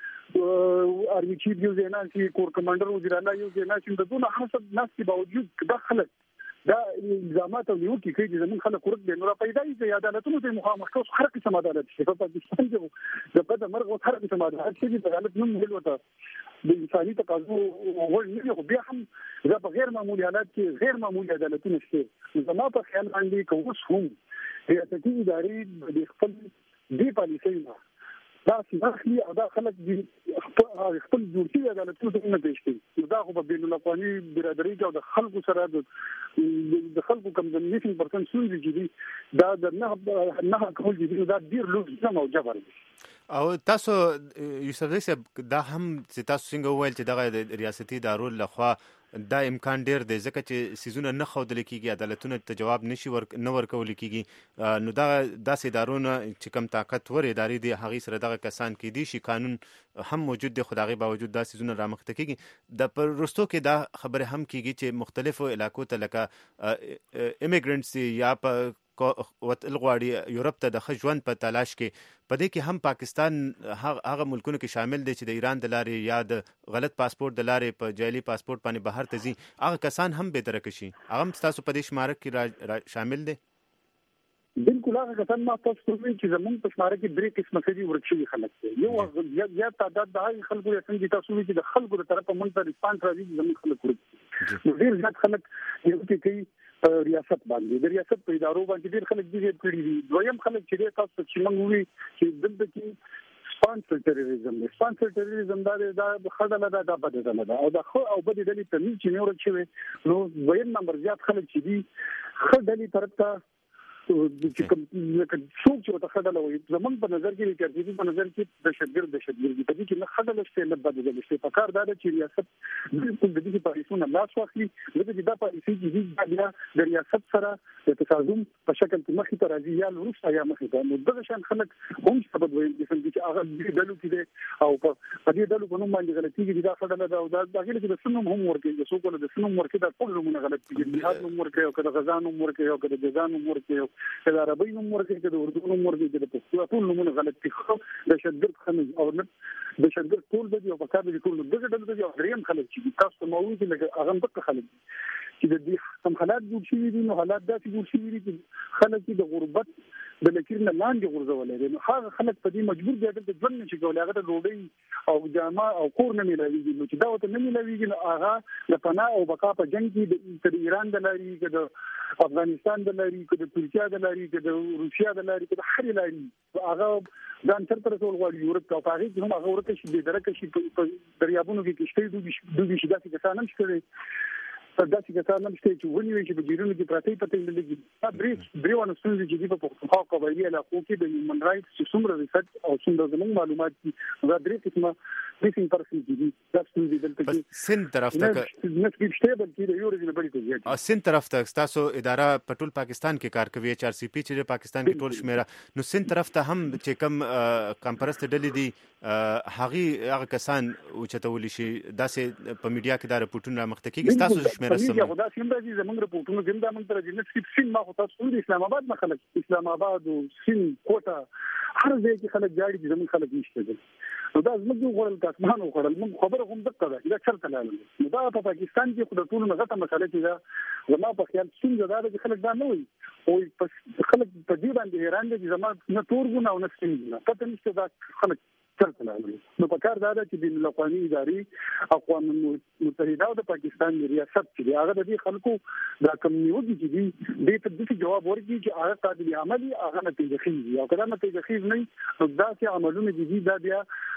او آرمی چیف یو ځای نه چې کور کمانډر وزیر اعلی یو ځای نه چې د دونه حسب ناس باوجود دا خلک دا الزامات او نیوکې کوي چې زموږ خلک ورک دي نو را پیدا یې عدالتونو ته مخامخ کوي هر قسم عدالت شي په پاکستان کې د بده مرغ هر قسم عدالت شي د عدالت نوم هیل وته د انساني تقاضو ورنه خو بیا هم دا په غیر معمولی حالات کې غیر معمولی عدالتونه شته زما په خیال باندې کوم هم ریاستي ادارې د خپل دی پالیسۍ نه دا سمخلي او دا خلک خپل جوړتي عدالتونو ته نه پېښ دا خو په بین الاقوامي برادرۍ کې او د خلکو سره د خلکو کم د 90% سوي دي دا د نه کول دي دا ډیر لوی ځم او جبر او تاسو یوسف صاحب دا هم چې تاسو څنګه وویل چې دغه ریاستي ادارو لخوا دا امکان ډیر دی ځکه چې سیزونه نه ښودل کېږي عدالتونه ته جواب نشي نه ورکول کېږي نو داسې ادارونه چې کم طاقتور ادارې دي هغې سره دغه کسان کېدی شي قانون هم موجود دی خو د هغې باوجود دا سیزونه رامخته کېږي د پر وروستو کې دا خبرې هم کېږي چې مختلفو علاقو ته لکه امیګرنټس یا په وتل غواړي یورپ ته د ښه ژوند په تلاش کې په دې کې هم پاکستان هغه ملکونو کې شامل دی چې د ایران د لارې یا د غلط پاسپورت د لارې په جعلي پاسپورت باندې بهر ته ځي هغه کسان هم بېدرکه شي هغه هم ستاسو په دې شماره کې شامل دی بالکل هغه کسان ما تاسو کوي چې زمونږ په شماره کې درې قسمه کې ورک شوي خلک دي یو یا تعداد د هغه خلکو چې تاسو وایي چې د خلکو تر طرفه مونږ ته ریسپانس راځي زمونږ خلک ورک ډیر زیات خلک یو کې کوي ریاست باندې د ریاست په ادارو باندې ډیر خلک دي کړي دي دویم خلک چې تاسو چې موږ وی چې دلته کې سپانسر ټیرریزم دا خدای دا بده ده او دا خو او بده دلی ته چې نور چې نو دویم نمبر زیات خلک چې دي خدای طرف ته چې کوم څوک چې وته خدای وي زمونږ په نظر کې ترتیبي په نظر کې دهشتګرد په دې کې نه خدای شته نه بده دي په کار دا چې ریاست بالکل د دې پالیسونو لاس واخلي دغه دا پالیسي چې د ریاست سره د تصادم په شکل کې مخې ته راځي یا روسیا یا مخې ته نو دغه شان خلک هم سبب وایي چې هغه د دلو کې او په دې دلو په نوم باندې غلطي کې دا خدای دا د هغه کې د سنوم هم ورکړي د څوک له سنوم ورکړي دا ټول نومونه غلط دي د هغه نوم ورکړي او د غزا نوم ورکړي او د جزا نوم ورکړي د عربی نوم ورکړي د اردو نوم ورکړي د پښتو ټول نومونه غلط دي د شدت خمز او د شدت ټول د یو په کار دي ټول دغه د یو دریم خلک چې تاسو موجود دي لکه هغه د خلک چې د دې کوم حالات جوړ شي دي نو حالات داسې جوړ شي دي چې خلک د غربت د لکیر نه لاندې غورځولای دي نو هغه خلک په دې مجبور دي چې ځن نشي کولای هغه د ډوډۍ او جامه او کور نه ملایوي نو چې دا وته نه ملایوي نو هغه د پناه او بقا په جنگ کې د ایران د لاري کې د افغانستان د لاري کې د ترکیه د لاري کې د روسیا د لاري کې د هر لاري هغه ځان تر ټول غواړي یورپ او هغه هم هغه ورته شي د درکه شي په دریابونو کې کشته دوی شي داسې کسان هم شته داسې کسان هم شته چې ونیوي چې په جیرونو کې پراته پته لګي دا درې ونه ستونزې چې په پښتونخوا قبایلي علاقو کې د هیومن رائټس چې څومره ریسرچ او څومره زموږ معلومات دي دا درې قسمه میسینګ پرسن دي دا ستونزې دلته کې سن طرف ته نسبی شته بلکې د یو ورځې بلې ته زیات سن طرف ته تاسو اداره په ټول پاکستان کې کار کوي HR CP چې پاکستان کې ټول شمیره نو سن طرف ته هم چې کم کمپرست ډلې دي هغه کسان او چتول شي داسې په میډیا کې دا رپورټونه مخته کیږي تاسو شمیره سم خدا څنګه دي زموږ رپورټونه ګنده موږ تر دې نه سین ما خو تاسو د اسلام آباد نه خلک اسلام آباد او سین کوټه هر ځای کې خلک جاړي دي زموږ خلک نشته دي نو دا زموږ غوړل تاسو غوړل موږ خبره هم دقه ده دا چرته لاله نو دا په پاکستان کې خو ټول نه غته مسله چې دا زما په خیال څنګه دا چې خلک دا نه وي او خلک په دې باندې حیران دي چې زما نه تورګونه او نه سپینګونه پته نشته دا خلک چرته لاله نو په کار دا چې بین الاقوامي ادارې اقوام متحده او د پاکستان ریاست چې هغه د دې خلکو دا کم نیوږي چې دې ته د جواب ورکړي چې هغه قابل عملي هغه نتیجه خېږي او کله نتیجه خېږي نه نو دا چې عملونه دي دا بیا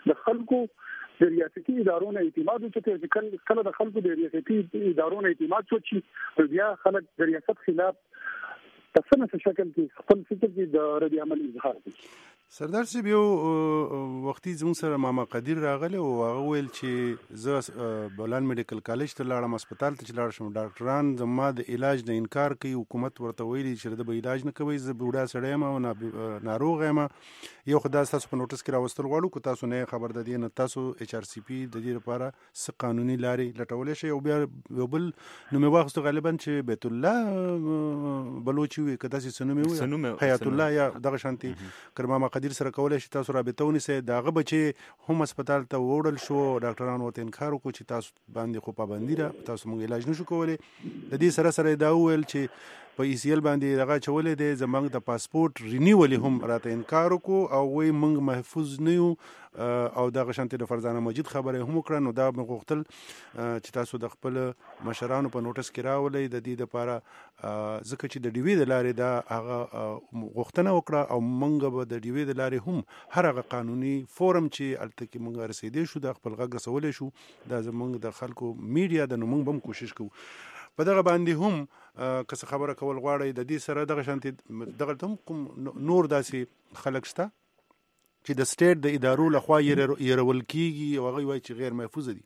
د خلکو د ریاستي ادارو نه اعتماد وکړي چې کله د خلکو د ریاستي ادارو نه اعتماد وکړي بیا خلک د ریاست خلاف څنګه شکل کې خپل فکر کې د رد عمل اظهار کوي. سردار صاحب یو وختي زموږ سره ماما قدیر راغلی او هغه ویل چې زه بولان میډیکل کالج ته لاړم هسپتال ته چې لاړ شم ډاکټران زما د علاج نه انکار کوي حکومت ورته ویلي چې د به علاج نه کوي زه بوډا سړی یم او ناروغ یم یو خو دا ستاسو په نوټس کې راوستل غواړو که تاسو نه خبر د دې نه تاسو HRCP د دې لپاره څه قانوني لارې لټولی شئ او بیا یو بل نوم یې واخیستو غالبا چې بیت الله بلوچي وي که داسې څه نوم یې وي حیات الله یا دغه شانتې که ماما قدیر سره کولی شي تاسو رابطه ونیسئ د هغه بچې هم هسپتال ته ووړل شو ډاکټران ورته انکار وکړو چې تاسو باندې خو پابندي ده تاسو موږ علاج نشو کولی د دې سره دا وویل چې په ECL باندې دغه چولی دی زموږ د پاسپورت رینیولې هم راته انکار وکړو او وایي موږ محفوظ نه یو او دغه شانتې د فرزانه مجید خبره هم وکړه نو دا مې غوښتل چې تاسو د خپل مشرانو په نوټس کې راولئ د دې دپاره ځکه چې د ډیوې د لارې دا هغه غوښتنه وکړه او موږ به د ډیوې د لارې هم هر هغه قانوني فورم چې هلته کې موږ رسېدی شو د خپل غږ رسولی شو دا زموږ د خلکو میډیا د نو موږ به هم کوشش کوو په دغه باندې هم که څه خبره کول غواړئ د دې سره دغه شانتې دغه هم کوم نور داسې خلک شته چې د سټیټ د ادارو لخوا یرول کیږي او هغوی وایي چې غیر محفوظه دي.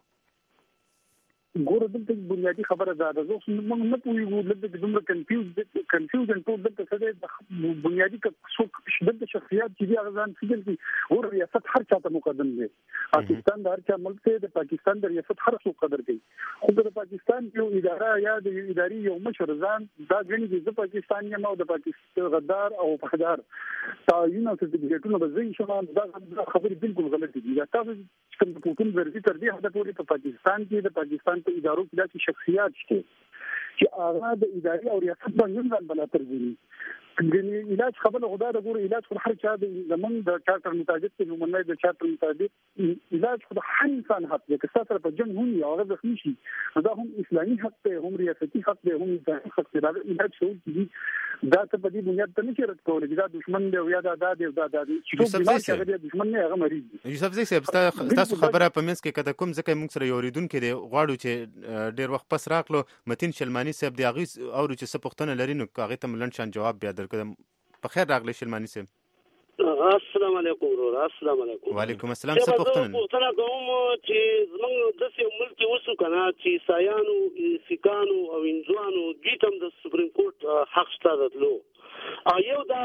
ګوره دلته بنیادي خبره دا ده زه موږ نه پوهېږو دلته دومره کنفیوژن ټول دلته څه دی بنیادي څوک دلته شخصیات چې دي هغه ځان فکر کړي ګوره ریاست هر چا ته مقدم دی پاکستان د هر چا ملک دی د پاکستان د ریاست هر څوک قدر کوي خو د پاکستان یو اداره یا د اداري یو مشر ځان دا ګڼي چې زه پاکستان یم او د پاکستان غدار او وفادار تعین او سرټیفیکټونه به زه شم دا خبرې بالکل غلطې دي دا تاسو کوم کوم ورزي تر دې حد پورې په پاکستان کې د پاکستان په ادارو کې داسې شخصیات شته چې هغه د اداري او ریاست باندې ځان بلا ترځي د علاج خبره خدا د ګور علاج خو هر چا د زمون د چارټر مطابق ته نومونه د چارټر مطابق علاج خو هر انسان حق دی که ستاسو په جنګ هونی او هغه زخمی شي دا هم اسلامي حق دی هم ریاستي حق دی هم انساني حق دی دا علاج شو دي دا ته په دې بنیاد ته نه چیرته کولای دا دشمن دی یا دا دی چې څوک هغه دشمن نه هغه مریض دی. یوسف زیک صاحب تاسو خبره په منځ کې کده کوم ځکه موږ سره یوریدونکو دی غواړو چې ډیر وخت پس راغلو متین شلمانی صاحب دی هغه او چې څه پوښتنه لري نو هغه ته ملن شان جواب بیا درکړم. په خیر راغلی شلمانی صاحب. السلام علیکم ورور. السلام علیکم. وعلیکم السلام. څه پوښتنه کوم چې زمونږ داسې ملک وسو کنه چې سایانو سیکانو او انځوانو گیتم د سپریم کورټ حق شته درلو یو دا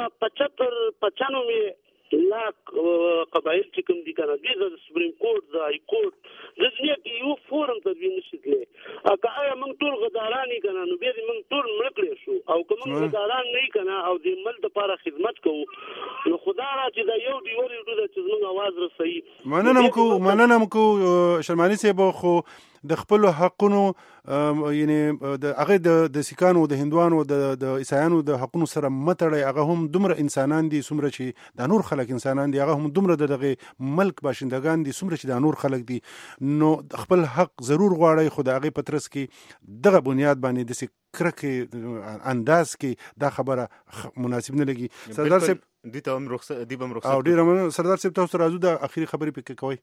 95 لاک قبایل چې کوم دي کنه د سپریم کورټ د های کورټ د دې کې یو فورم تدوین نشي کړي که موږ ټول غدارانی کنه نو به موږ ټول ملکړې شو او کوم غداران نه کنه او د ملک لپاره خدمت کوو نو خدا را چې دا یو دی ورې د چې موږ आवाज رسوي مننه کو شرمانی صاحب خو د خپل حقونو یعنی د هغه د سیکانو د هندوانو د عیسایانو د حقونو سره متړی هغه هم دومره انسانان دي څومره چې د نور خلک انسانان دي هغه هم دومره دغه ملک باشندگان دي څومره چې د نور خلک دي نو خپل حق ضرور غواړي خو د هغه پترس کې دغه بنیاد باندې د سکرک انداز کې دا خبره مناسب نه لګي. سردار صاحب دې ته هم رخصت دی بم رخصت او ډیر سردار صاحب تاسو راځو د اخیری خبرې پکې کوي.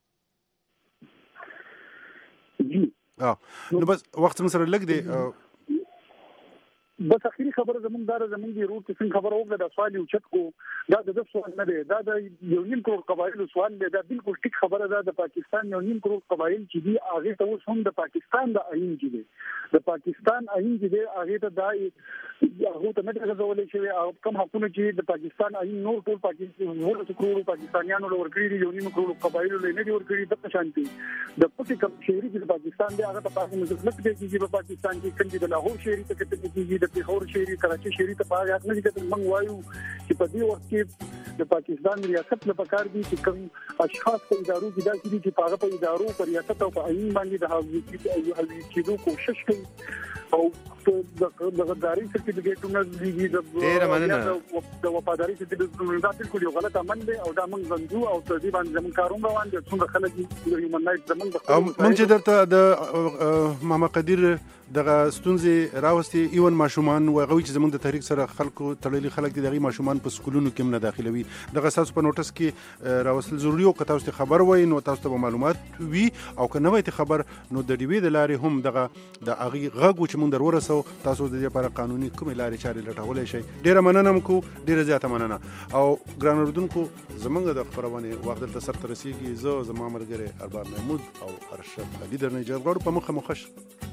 نو بس وخت سره لګ دی بس اخیری خبره زمونږ دی روټ څنګه خبره وکړه دا سوال یو چت کو دا د سوال نه دی دا د یو نیم کروڑ قبایل سوال دی دا بالکل ټیک خبره ده د پاکستان یو نیم کروڑ قبایل چې دی هغه ته اوس هم د پاکستان د آئین کې دی د پاکستان آئین کې دی هغه ته دا هغه ته نه غوښتل شي او کوم حقونه چې د پاکستان آئین نور ټول پاکستان کروڑ پاکستانیانو له ورکړي یو نیم کروڑ قبایل له نه دی ورکړي د شانتي د پټي کم شهري د پاکستان دی هغه ته پاکستان مطلب دی چې په پاکستان کې کوم د لاهور شهري ته کېږي د پیښور شهري کراچي شهري ته پاره نه دي چې موږ وایو چې په دې وخت کې د پاکستان ریاست له پکار دي چې کوم اشخاص په ادارو کې دا چې په هغه په ادارو پر ریاست او په آئین باندې د حاضرۍ کېدو کوشش کوي او د غداري سرټیفیکټونه دیږي د وفاداري سرټیفیکټونه دا بالکل یو غلط عمل دی او دا موږ غندو او په دې باندې زموږ کاروم روان دي څنګه خلک د هیومن رائټس زموږ موږ چې درته د ماما قدیر دغه ستونزې راوستي ایون ماشومان وغوي چې زمونږ د تحریک سره خلکو تړلي خلک دي دغه ماشومان په سکولونو کې نه داخلوي دغه تاسو په نوټس کې راوستل ضروري او که تاسو ته خبر وای نو تاسو ته معلومات وي او که نه وای ته خبر نو د ډیوی د لارې هم دغه د اغي غږ چې مونږ درورسو تاسو د دې لپاره قانوني کومې لارې چارې لټولای شئ. ډیره مننه مکو ډیره زیاته مننه او ګران اردوونکو زمونږ د خبرونه وخت دلته سره رسیدي زه زما مرګره ارباب محمود او ارشد علي درنه اجازه غواړم په مخه مخش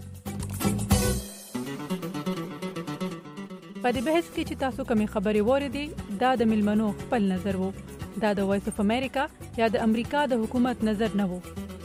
په دې بحث کې چې تاسو کومې خبرې وریدي دا د ملمنو خپل نظر وو دا د وایس اف امریکا یا د امریکا د حکومت نظر نه وو